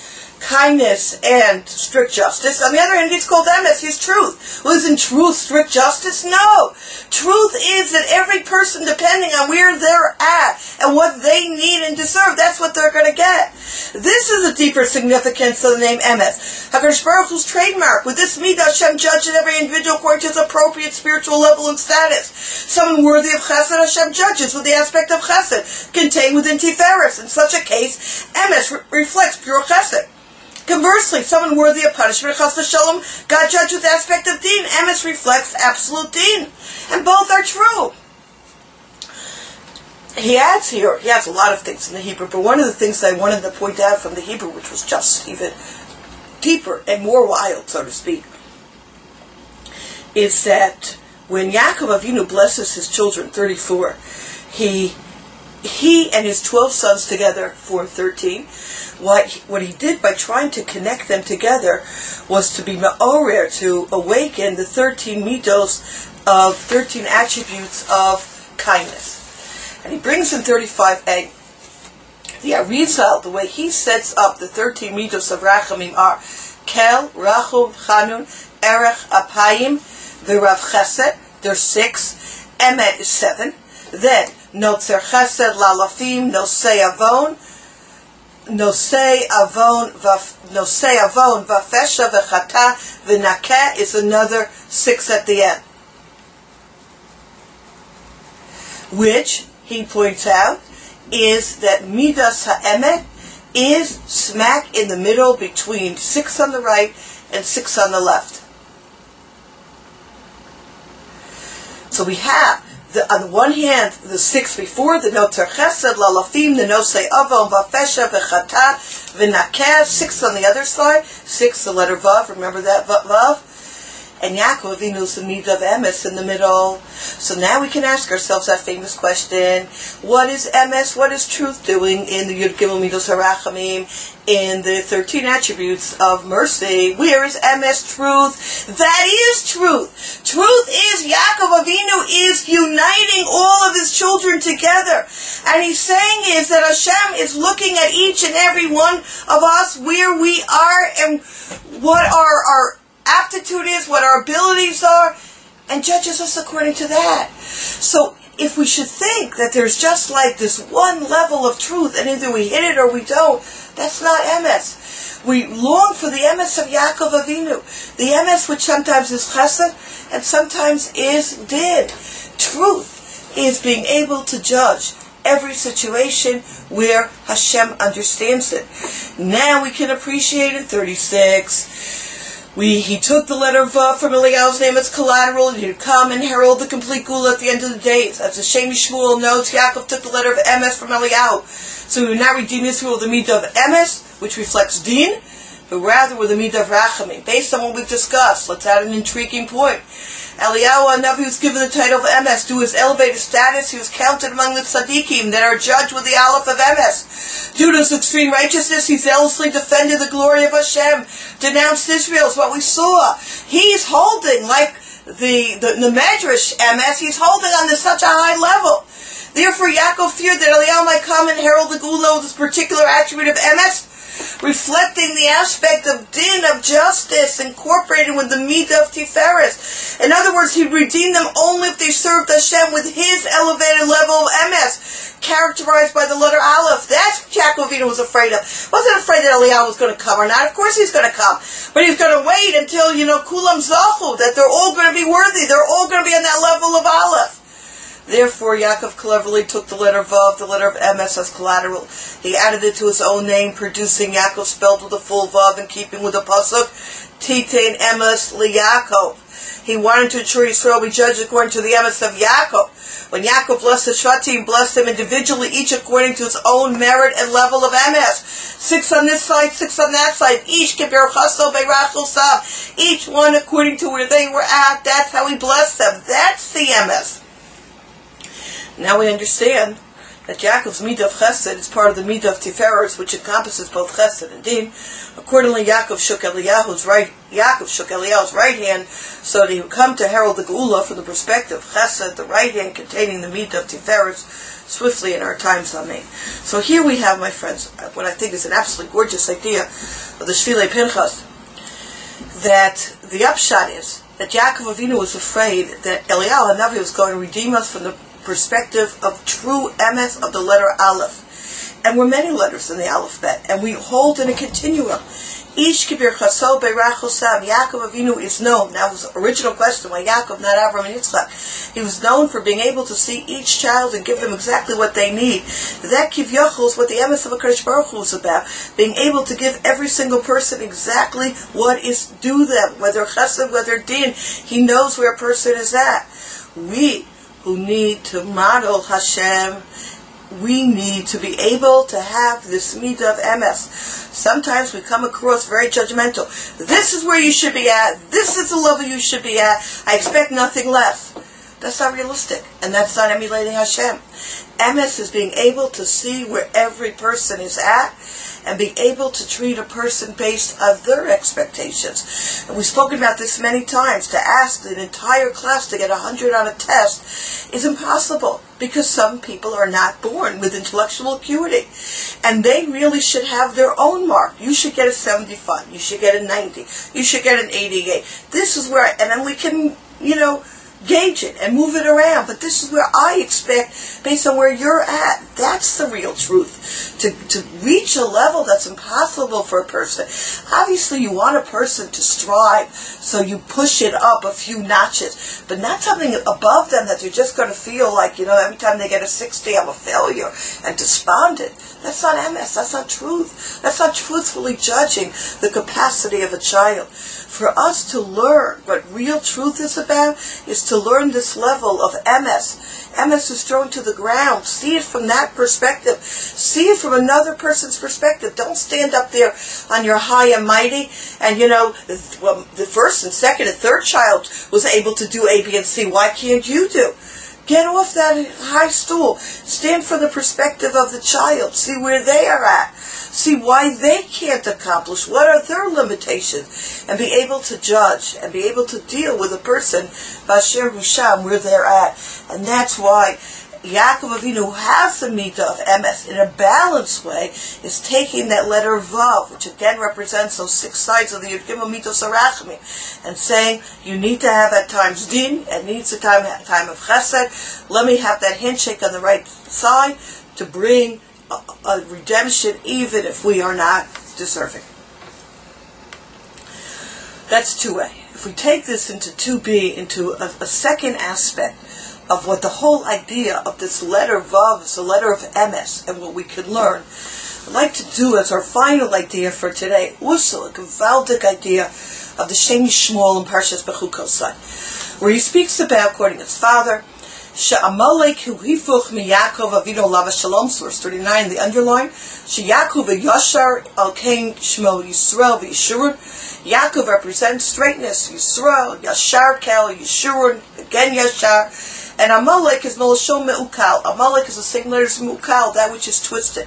kindness and strict justice. On the other hand, he's called M S, he's truth. Well, isn't truth strict justice? No. Truth is that every person, depending on where they're at and what they need and deserve, that's what they're going to get. This is the deeper significance of the name M S. HaKadosh Baruch Hu's trademark. With this midah, Hashem judges every individual according to his appropriate spiritual level and status. Someone worthy of chesed, Hashem judges with the aspect of chesed contained within Tiferes. In such a case, M S re- reflects pure chesed. Conversely, someone worthy of punishment, chas v'shalom, God judged with the aspect of din. M S reflects absolute din. And both are true. He adds here, he adds a lot of things in the Hebrew, but one of the things that I wanted to point out from the Hebrew, which was just even deeper and more wild, so to speak, is that when Yaakov Avinu blesses his children, thirty-four, he he and his twelve sons together form thirteen. What, what he did by trying to connect them together was to be ma'orer, to awaken the thirteen midos of thirteen attributes of kindness. And he brings in thirty-five a. The Arizal, the way he sets up the thirteen midos of Rachamim are Kel, Rachum, Chanun, Erech, Apayim, V'Rav Chesed. There's six. Emet is seven. Then Notzer Chesed, Lalafim, Nosei Avon, Nosei avon nosei avon vafesha v'chata v'nakeh is another six at the end, which he points out is that midas ha'emet is smack in the middle between six on the right and six on the left. So we have The, on the one hand, the six before, the Noter Chesed, Lalafim, the Nosei Avon, Vafesha, V'chata, V'nakeh, six on the other side, six, the letter Vav, remember that Vav? And Yaakov Avinu's the Midah of Emes in the middle. So now we can ask ourselves that famous question, what is Emes, what is truth doing in the Yud Gimel Midos HaRachamim, in the thirteen attributes of mercy? Where is Emes, truth? That is truth. Truth is Yaakov Avinu is uniting all of his children together. And he's saying is that Hashem is looking at each and every one of us where we are and what our, our aptitude is, what our abilities are, and judges us according to that. So if we should think that there's just like this one level of truth and either we hit it or we don't, that's not Emes. We long for the Emes of Yaakov Avinu, the Emes which sometimes is Chesed and sometimes is Din. Truth is being able to judge every situation where Hashem understands it. Now we can appreciate in thirty-six. We, he took the letter Vav from Eliyahu's name as collateral, and he'd come and herald the complete Gula at the end of the days. As the Shemi Shmuel notes, Yaakov took the letter of Emes from Eliyahu. So we would not redeem Israel with the Midah of Emes, which reflects Din, but rather with the Midah of Rachamim. Based on what we've discussed, let's add an intriguing point. Eliyahu HaNavi was given the title of Emes. Due to his elevated status, he was counted among the tzaddikim that are judged with the Aleph of Emes. Due to his extreme righteousness, he zealously defended the glory of Hashem, denounced Israel, is what we saw. He's holding, like the, the, the Medrash Emes, he's holding on to such a high level. Therefore, Yaakov feared that Eliyahu might come and herald the Gula with this particular attribute of Emes, reflecting the aspect of din, of justice, incorporated with the midah of Tiferes. In other words, he'd redeem them only if they served Hashem with his elevated level of emes, characterized by the letter Aleph. That's what Yaakov Avinu was afraid of. Wasn't afraid that Eliyahu was going to come or not. Of course he's going to come. But he's going to wait until, you know, Kulam Zachu, that they're all going to be worthy. They're all going to be on that level of Aleph. Therefore, Yaakov cleverly took the letter Vav, the letter of Emes, as collateral. He added it to his own name, producing Yaakov spelled with a full Vav in keeping with the pasuk, Titain Emes LiYaakov. He wanted to ensure Yisrael be judged according to the Emes of Yaakov. When Yaakov blessed the Shvatim, blessed them individually, each according to his own merit and level of Emes. Six on this side, six on that side. Each kibbur chaso beirachul sav. Each one according to where they were at. That's how he blessed them. That's the Emes. Now we understand that Yaakov's Midah of Chesed is part of the Midah of Tiferes, which encompasses both Chesed and Din. Accordingly, Yaakov shook Eliyahu's right, Yaakov shook Eliyahu's right hand, so that he would come to herald the Geula from the perspective of Chesed, the right hand containing the Midah of Tiferes, swiftly in our times. Amen. So here we have, my friends, what I think is an absolutely gorgeous idea of the Shvilei Pinchas, that the upshot is that Yaakov Avinu was afraid that Eliyahu HaNavi was going to redeem us from the perspective of true emes of the letter Aleph. And we're many letters in the alphabet, and we hold in a continuum. Each kibbur chaso beirachul sav. Yaakov Avinu is known. That was the original question, why Yaakov, not Avram and Yitzchak. He was known for being able to see each child and give them exactly what they need. That kivyachol is what the emes of HaKadosh Baruch Hu is about. Being able to give every single person exactly what is due them, whether chesed, whether din. He knows where a person is at. We who need to model Hashem, we need to be able to have this midah of emes. Sometimes we come across very judgmental. This is where you should be at. This is the level you should be at. I expect nothing less. That's not realistic, and that's not emulating Hashem. Emes is being able to see where every person is at and being able to treat a person based on their expectations. And we've spoken about this many times. To ask an entire class to get one hundred on a test is impossible, because some people are not born with intellectual acuity. And they really should have their own mark. You should get a seventy-five. You should get a ninety. You should get an eighty-eight. This is where, and then we can, you know, gauge it and move it around. But this is where I expect, based on where you're at. That's the real truth. to, to reach a level that's impossible for a person. Obviously, you want a person to strive, so you push it up a few notches, but not something above them that they're just going to feel like, you know, every time they get a sixty, I'm a failure, and despondent. That's not M S. That's not truth. That's not truthfully judging the capacity of a child. For us to learn what real truth is about is to learn this level of M S. M S is thrown to the ground. See it from that perspective. See it from another person's perspective. Don't stand up there on your high and mighty. And, you know, well, the first and second and third child was able to do A, B, and C. Why can't you do? Get off that high stool. Stand from the perspective of the child. See where they are at. See why they can't accomplish. What are their limitations? And be able to judge and be able to deal with a person, Basher Husham, where they're at. And that's why Yaakov Avinu, who has the midah of M S in a balanced way, is taking that letter Vav, which again represents those six sides of the Yud Gimel Mitos HaRachmi, and saying, you need to have at times din, and needs a time, time of chesed. Let me have that handshake on the right side to bring a, a redemption, even if we are not deserving. That's two A. If we take this into two B, into a, a second aspect of what the whole idea of this letter Vav is, a letter of M S, and what we could learn, I'd like to do as our final idea for today, also a gewaldic idea of the Shem Yishmael in Parshas Bechukosai, where he speaks about, according to his father, She'amalek hu hifuch mi Yaakov Avinu alav shalom, verse thirty-nine, the underline, She'Yaakov v'yashar al kain shmo Yisrael v'Yishurun. Yaakov represents straightness, Yisrael, Yashar kel, Yishurun, again Yashar. And Amalek is Melashon Me'ukal. Amalek is the same letter as Me'ukal, that which is twisted.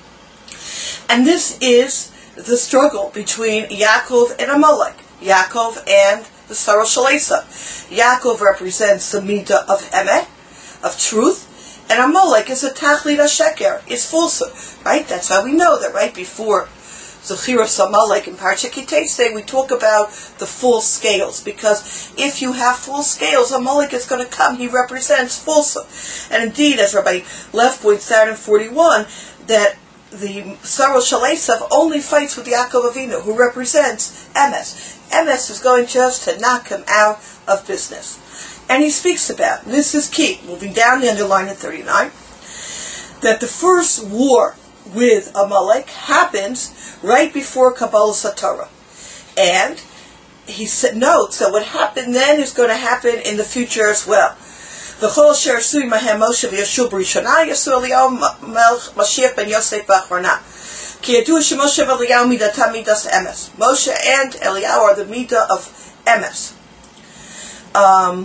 And this is the struggle between Yaakov and Amalek. Yaakov and the Sarah Shalesa. Yaakov represents the midah of Emet, of truth, and Amalek is a Tachlit HaSheker, is falsehood. Right? That's how we know that right before Zechiras Amalek in Parsha Kitesei, we talk about the full scales, because if you have full scales, Amalek is going to come. He represents falsehood. And indeed, as Rabbi Lev points out in forty-one, that the Sarah Shalesav only fights with Yaakov Avinu, who represents M S. M S is going just to knock him out of business. And he speaks about, and this is key, moving down the underline at thirty-nine, that the first war with Amalek happens right before Kabbalah Satorah. And he notes that what happened then is going to happen in the future as well. V'chol asher asui mahem Moshe v'Yeshua b'rishona yasu Eliyahu melech Mashiach ben Yosef b'achrona. Ki yadu shemoshe v'Eliyahu midatam midas emes. Moshe and Eliyahu are the midah of emes. Um...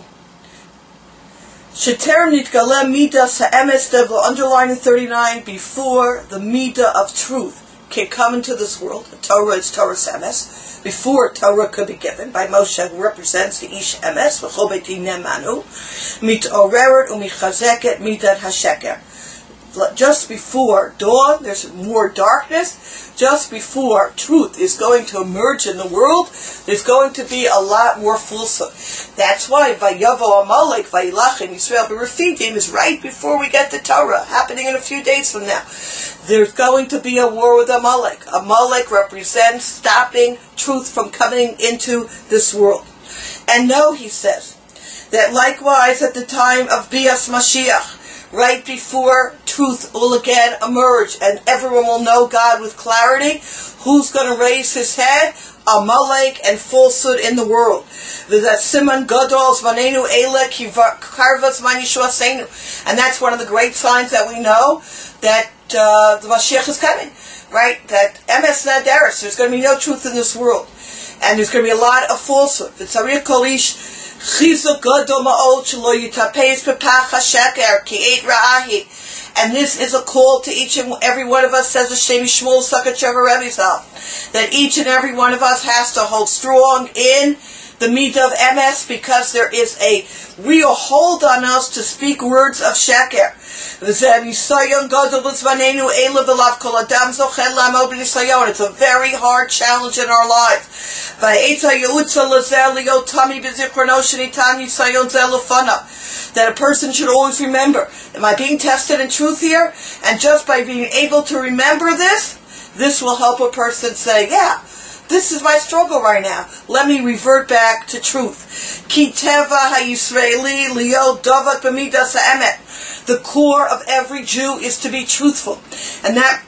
Sheterem nitgaleh midas ha'emes, that will underline in thirty-nine, before the midah of truth can come into this world. The Torah is Torah's emes. Before Torah could be given by Moshe, who represents the ish emes, v'chol beti nemanu, mitoreret umichazeket midat hasheker. Just before dawn, there's more darkness. Just before truth is going to emerge in the world, there's going to be a lot more falsehood. That's why Vayavo Amalek Vayilachem Yisrael B'Refidim is right before we get the Torah, happening in a few days from now. There's going to be a war with Amalek. Amalek represents stopping truth from coming into this world. And no, he says, that likewise at the time of Bias Mashiach, right before truth will again emerge and everyone will know God with clarity, who's going to raise his head? Amalek and falsehood in the world. That Siman Gadol Zmanenu Eile Karvas Manishua. And that's one of the great signs that we know that uh, the Mashiach is coming. Right? That M S Nadaris, there's going to be no truth in this world. And there's going to be a lot of falsehood. The Tzarich Kolish Chizuk Gadol Ma'od Shelo Yitapez B'Pach HaSheker Ki Eit Ra'ahi. And this is a call to each and every one of us, says the Shem Yishmael Sakacheva Rebbe Zal, that each and every one of us has to hold strong in the midah of emes, because there is a real hold on us to speak words of sheker. It's a very hard challenge in our lives. That a person should always remember, am I being tested in truth here? And just by being able to remember this, this will help a person say, yeah, this is my struggle right now. Let me revert back to truth. Ki teva ha-Yisraeli liot davat b'midas ha'emet. The core of every Jew is to be truthful. And that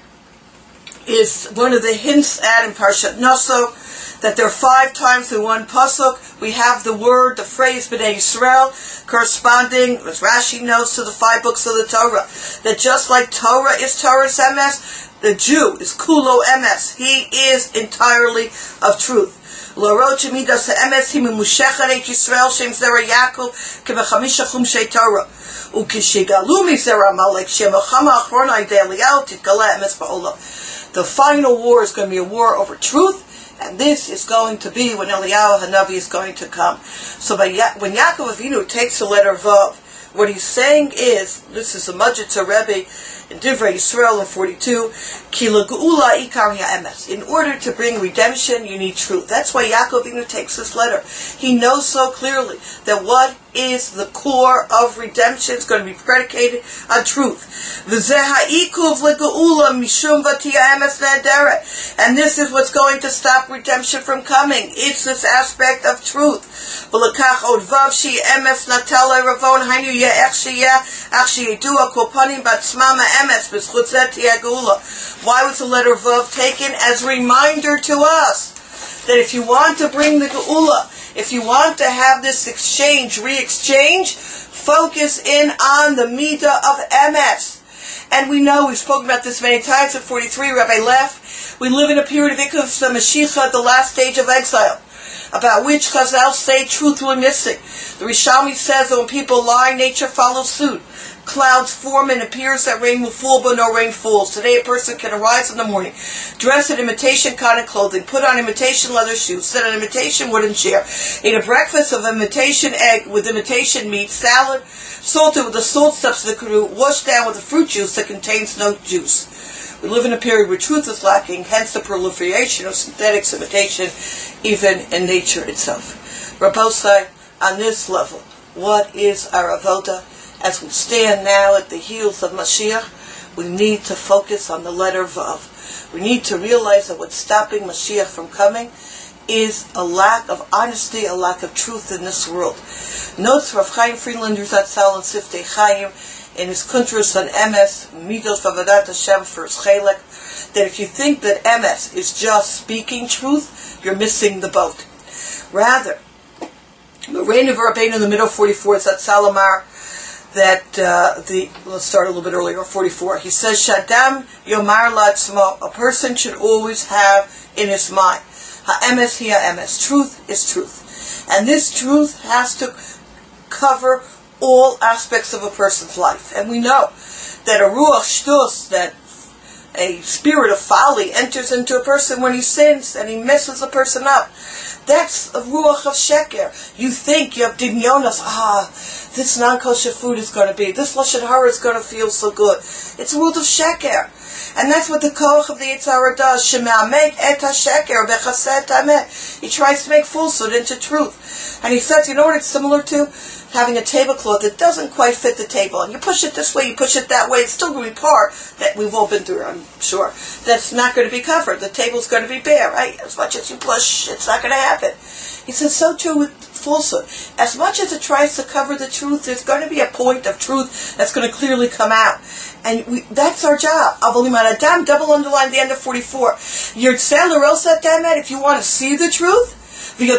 is one of the hints at in Parshat Naso, that there are five times in one pasuk we have the word, the phrase B'nai Yisrael, corresponding, as Rashi notes, to the five books of the Torah. That just like Torah is Torah's emes, the Jew is kulo emes. He is entirely of truth. L'rot shemidas ha'emes hi memushechet et Yisrael shem zera Yaakov kebechamisha chumshei Torah. Ukishigalu mizera Amalek shemachama achrona idei Eliyahu titgala emes ba'olam. The final war is going to be a war over truth. And this is going to be when Eliyahu Hanavi is going to come. So by ya- when Yaakov Avinu takes the letter Vav, what he's saying is, this is a Majitza Rebbe in Divrei Yisrael in forty-two, Ki l'geula ikar ha'emes. In order to bring redemption, you need truth. That's why Yaakov Avinu takes this letter. He knows so clearly that what is the core of redemption is going to be predicated on truth. V'zeh ha'ikuv l'geula mishum v'tiyah emes nehederet. And this is what's going to stop redemption from coming. It's this aspect of truth. V'lekach od vav shi emes natal ravon hainu ye'ech sheyeh ach sheyedua kol panim batzmam ha'emes b'zchut zeh tiyah geula. Why was the letter Vav taken? As a reminder to us that if you want to bring the geula, if you want to have this exchange, re-exchange, focus in on the midah of emes. And we know, we've spoken about this many times at forty-three, Rabbi Leff, we live in a period of Ikuf Mashiach, the last stage of exile, about which Chazal say truth will be missing. The Rishomi says that when people lie, nature follows suit. Clouds form and appears that rain will fall, but no rain falls. Today a person can arise in the morning, dress in imitation cotton clothing, put on imitation leather shoes, sit on imitation wooden chair, eat a breakfast of imitation egg with imitation meat, salad, salted with the salt substitute, washed down with a fruit juice that contains no juice. We live in a period where truth is lacking, hence the proliferation of synthetics, imitation, even in nature itself. Rabbosai, on this level, what is our avoda? As we stand now at the heels of Mashiach, we need to focus on the letter Vav. We need to realize that what's stopping Mashiach from coming is a lack of honesty, a lack of truth in this world. Notes Rav Chaim Friedlander Zatzal and Siftei Chaim in his Kuntras on Emes, Midos Vavadat Hashem for his Chelek, that if you think that Emes is just speaking truth, you're missing the boat. Rather, the reign of Rabbeinu in the middle forty-four is at Salamar, that uh, the let's start a little bit earlier, forty-four. He says, "Shadam yomar la'atzmo." A person should always have in his mind, ha'emes hi ha'emes. Truth is truth, and this truth has to cover all aspects of a person's life. And we know that a ruach shtus, that a spirit of folly, enters into a person when he sins and he messes a person up. That's a ruach of sheker. You think, you have dinyonas, ah, this non-kosher food is going to be, this lashon hara is going to feel so good. It's a world of sheker. And that's what the koach of the Yetzer Hara does. Sheme'amek et ha-sheker bechased tameh. He tries to make falsehood into truth. And he says, you know what it's similar to? Having a tablecloth that doesn't quite fit the table. And you push it this way, you push it that way, it's still going to be part that we've all been through, I'm sure. That's not going to be covered. The table's going to be bare, right? As much as you push, it's not going to happen. He says, so too with falsehood. As much as it tries to cover the truth, there's going to be a point of truth that's going to clearly come out. And we, that's our job. Avolim Adam, double underline the end of forty-four. Yirtzeh l'rosa damet, if you want to see the truth, and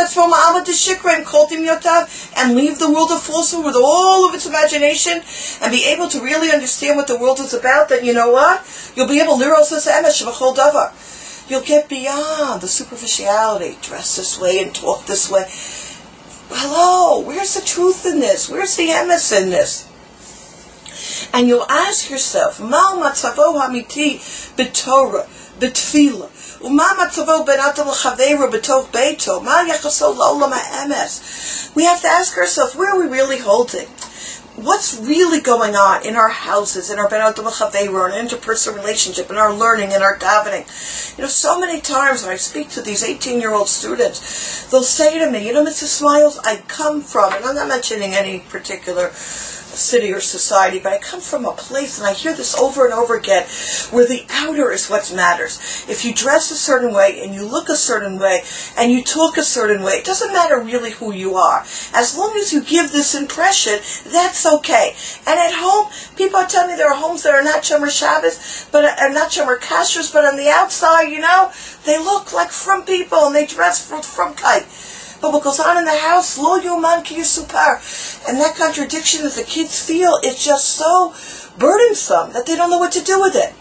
leave the world of falsehood with all of its imagination and be able to really understand what the world is about, then you know what? You'll be able to You'll get beyond the superficiality. Dress this way and talk this way. Hello, where's the truth in this? Where's the emes in this? And you'll ask yourself, Ma matzavo hamiti b'Torah, b'tefillah, u'ma matzavo ben adam l'chaveiro b'toch beito, ma yachaso l'olam ha'emes. We have to ask ourselves, where are we really holding? What's really going on in our houses, in our ben adam l'chaveiro, in interpersonal relationship, in our learning, in our davening? You know, so many times when I speak to these eighteen-year-old students, they'll say to me, you know, Missus Smiles, I come from, and I'm not mentioning any particular city or society, but I come from a place, and I hear this over and over again, where the outer is what matters. If you dress a certain way, and you look a certain way, and you talk a certain way, it doesn't matter really who you are. As long as you give this impression, that's okay. And at home, people are telling me there are homes that are not Shomer Shabbos, but are not Shomer Kashrus, but on the outside, you know, they look like from people, and they dress from from kite. But what goes on in the house, lo yuman ki yisupar. And that contradiction that the kids feel is just so burdensome that they don't know what to do with it.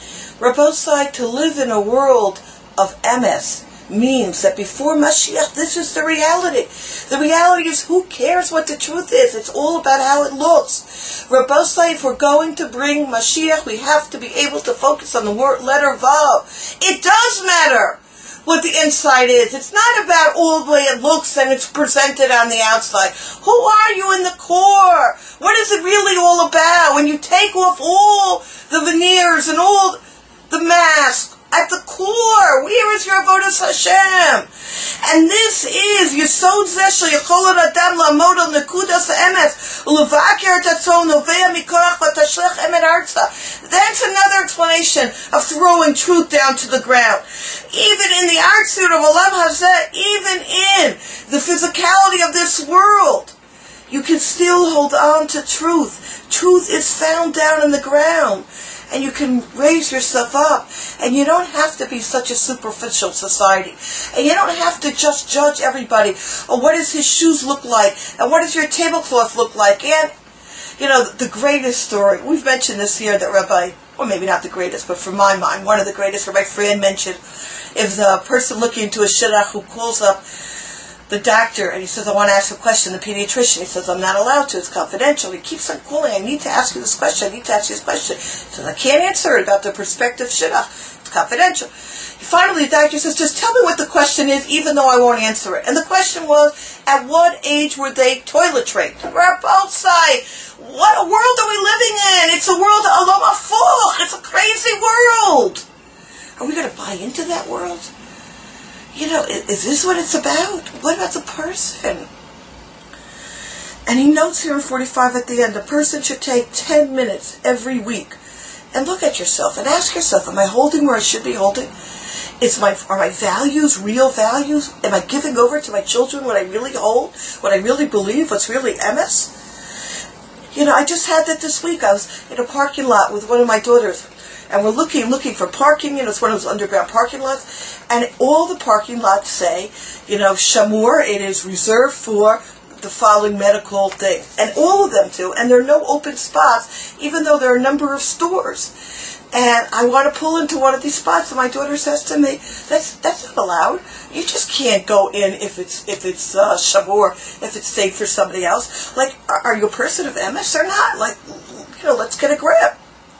Rabbosai, to live in a world of emes means that before Mashiach, this is the reality. The reality is, who cares what the truth is? It's all about how it looks. Rabbosai, if we're going to bring Mashiach, we have to be able to focus on the word letter Vav. It does matter what the inside is. It's not about all the way it looks and it's presented on the outside. Who are you in the core? What is it really all about? When you take off all the veneers and all the mask, at the core, where is your avodas Hashem? And this is Yesod Zeh Shel Yachol Adam La'amod Al Nekudas Ha'emes U'Levaker Tatzon Novea Mikorach V'Tashlech Emet Artza. That's another explanation of throwing truth down to the ground. Even in the artsuit of Olam Hazeh, even in the physicality of this world, you can still hold on to truth. Truth is found down in the ground. And you can raise yourself up. And you don't have to be such a superficial society. And you don't have to just judge everybody. Or what does his shoes look like? And what does your tablecloth look like? And, you know, the greatest story, we've mentioned this here, that Rabbi, or maybe not the greatest, but from my mind, one of the greatest, Rabbi Fran mentioned, if the person looking into a shidduch who calls up the doctor and he says, I want to ask a question, the pediatrician, he says, I'm not allowed to, it's confidential. He keeps on calling, I need to ask you this question, I need to ask you this question. He says, I can't answer it about the prospective shidduch, it's confidential. Finally, the doctor says, just tell me what the question is, even though I won't answer it. And the question was, at what age were they toilet trained? We're both sides. What a world are we living in? It's a world of Olam Hafuch. It's a crazy world. Are we going to buy into that world? You know, is this what it's about? What about the person? And he notes here in forty-five at the end, a person should take ten minutes every week and look at yourself and ask yourself, am I holding where I should be holding? Is my, are my values real values? Am I giving over to my children what I really hold? What I really believe? What's really emes? You know, I just had that this week. I was in a parking lot with one of my daughters. And we're looking, looking for parking, you know, it's one of those underground parking lots. And all the parking lots say, you know, Shamur, it is reserved for the following medical thing. And all of them do. And there are no open spots, even though there are a number of stores. And I want to pull into one of these spots, and my daughter says to me, that's that's not allowed. You just can't go in if it's if it's uh, Shamur, if it's safe for somebody else. Like, are, are you a person of emes or not? Like, you know, let's get a grip.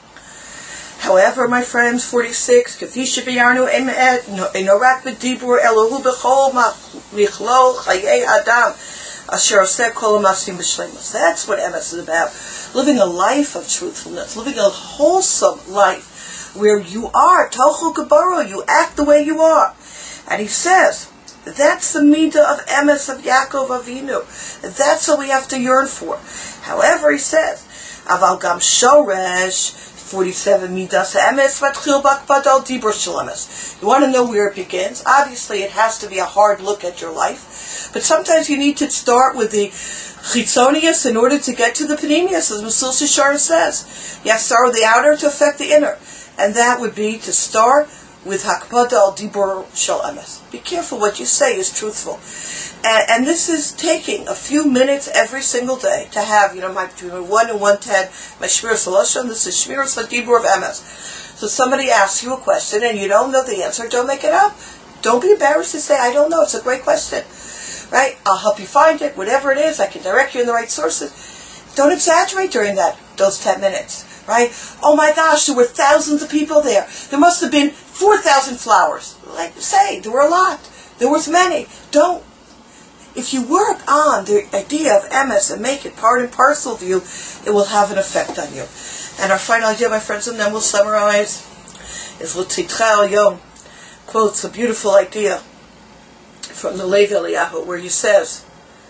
However, my friends, forty-six, Kafisha B'yarnu Emet, Enorak B'dibur Elohu B'chol Michlo Chayei Adam, Asher Oseh Kol Amasim B'Shleimus. That's what emes is about. Living a life of truthfulness, living a wholesome life, where you are, Tochu Kabaro, you act the way you are. And he says, that's the midah of emes of Yaakov Avinu. That's what we have to yearn for. However, he says, Aval Gam Shoresh, forty-seven midas emes matchil bakbadal dibur shel emes. You want to know where it begins? Obviously, it has to be a hard look at your life, but sometimes you need to start with the chitzonius in order to get to the panemius, as Mesil Shishar says. You have to start with the outer to affect the inner, and that would be to start with hakpada al dibur shel emes. Be careful what you say is truthful. And, and this is taking a few minutes every single day to have, you know, my between one and one ten, my Shmiras Halashon. This is Shmiras Hadibur of emes. So somebody asks you a question and you don't know the answer, don't make it up. Don't be embarrassed to say, I don't know, it's a great question. Right? I'll help you find it, whatever it is, I can direct you in the right sources. Don't exaggerate during that. those ten minutes, right? Oh my gosh, there were thousands of people there. There must have been four thousand flowers. Like you say, there were a lot. There was many. Don't, if you work on the idea of emes and make it part and parcel of you, it will have an effect on you. And our final idea, my friends, and then we'll summarize, is L'Tzitcha Yom quotes a beautiful idea from the Lev Eliyahu, where he says,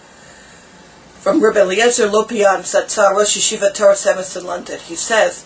from Rabbi Eliezer Lopian, Zatzar, Rosh Yeshiva Torah Emes in London, he says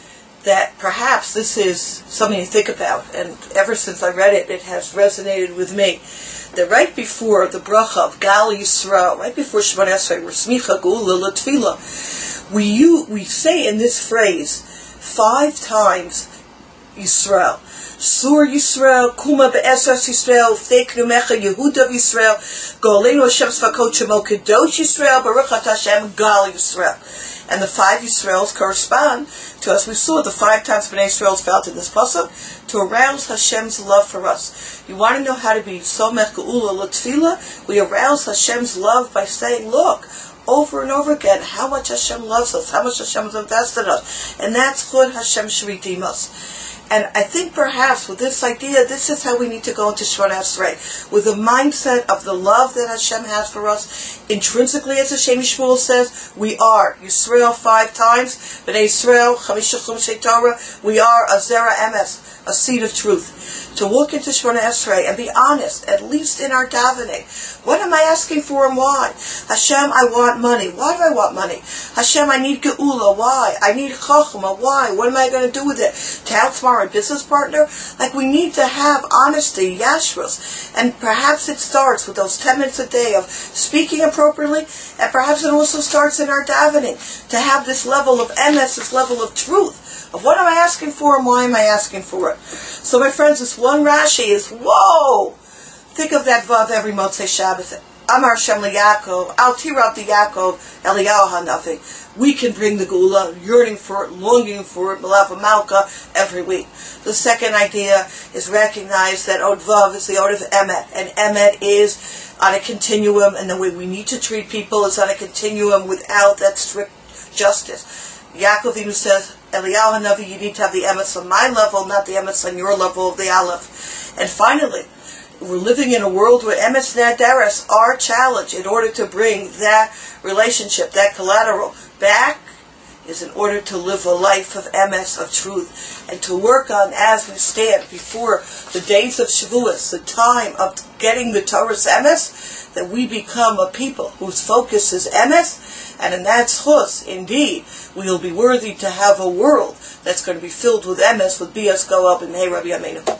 that perhaps this is something to think about, and ever since I read it, it has resonated with me, that right before the bracha of Gal Yisrael, right before Shemona Esrei, Smicha Geula L'Tefillah, we, you, we say in this phrase five times Yisrael. Sur Yisrael, Kuma Be'esras Yisrael, Ftei Knumecha, Yehuda Yisrael, Golenu Hashem Sfakot Shemo Kedosh Yisrael, Baruch Atah Hashem Gal Yisrael. And the five Yisraels correspond to, as we saw, the five times Bnei Yisrael felt in this pasuk, to arouse Hashem's love for us. You want to know how to be Somech Geula L'Tefillah? We arouse Hashem's love by saying, look, over and over again, how much Hashem loves us, how much Hashem has invested in us. And that's Chod Hashem Shredim us. And I think perhaps with this idea, this is how we need to go into Shemona Esrei, with the mindset of the love that Hashem has for us. Intrinsically, as Hashem Yishmael says, we are Yisrael five times, B'nai Yisrael, Chamisha Chumshei Torah, we are a Zera Emes, a seed of truth. To walk into Shemona Esrei and be honest, at least in our davening. What am I asking for and why? Hashem, I want money. Why do I want money? Hashem, I need Geula. Why? I need Chochmah. Why? What am I going to do with it? To outsmart my business partner? Like, we need to have honesty, yashrus. And perhaps it starts with those ten minutes a day of speaking appropriately, and perhaps it also starts in our davening, to have this level of emes, this level of truth, of what am I asking for and why am I asking for it. So my friends, this one Rashi is, whoa! Think of that Vav every Motzei Shabbos. Amar Shem LeYaakov, Al Tirab the Yaakov, Eliyahu HaNavi. We can bring the Geula, yearning for it, longing for it, Malav Malka, every week. The second idea is recognize that Od Vav is the Od of Emet, and Emet is on a continuum, and the way we need to treat people is on a continuum without that strict justice. Yaakov Avinu says, Eliyahu HaNavi, you need to have the emes on my level, not the emes on your level of the aleph. And finally, we're living in a world where emes nadaris are challenged. In order to bring that relationship, that collateral back, is in order to live a life of emes, of truth, and to work on, as we stand before the days of Shavuos, the time of getting the Torah's emes, that we become a people whose focus is emes, and in that schus, indeed, we will be worthy to have a world that's going to be filled with emes, with bias go up in Hey Rabbi Amenu.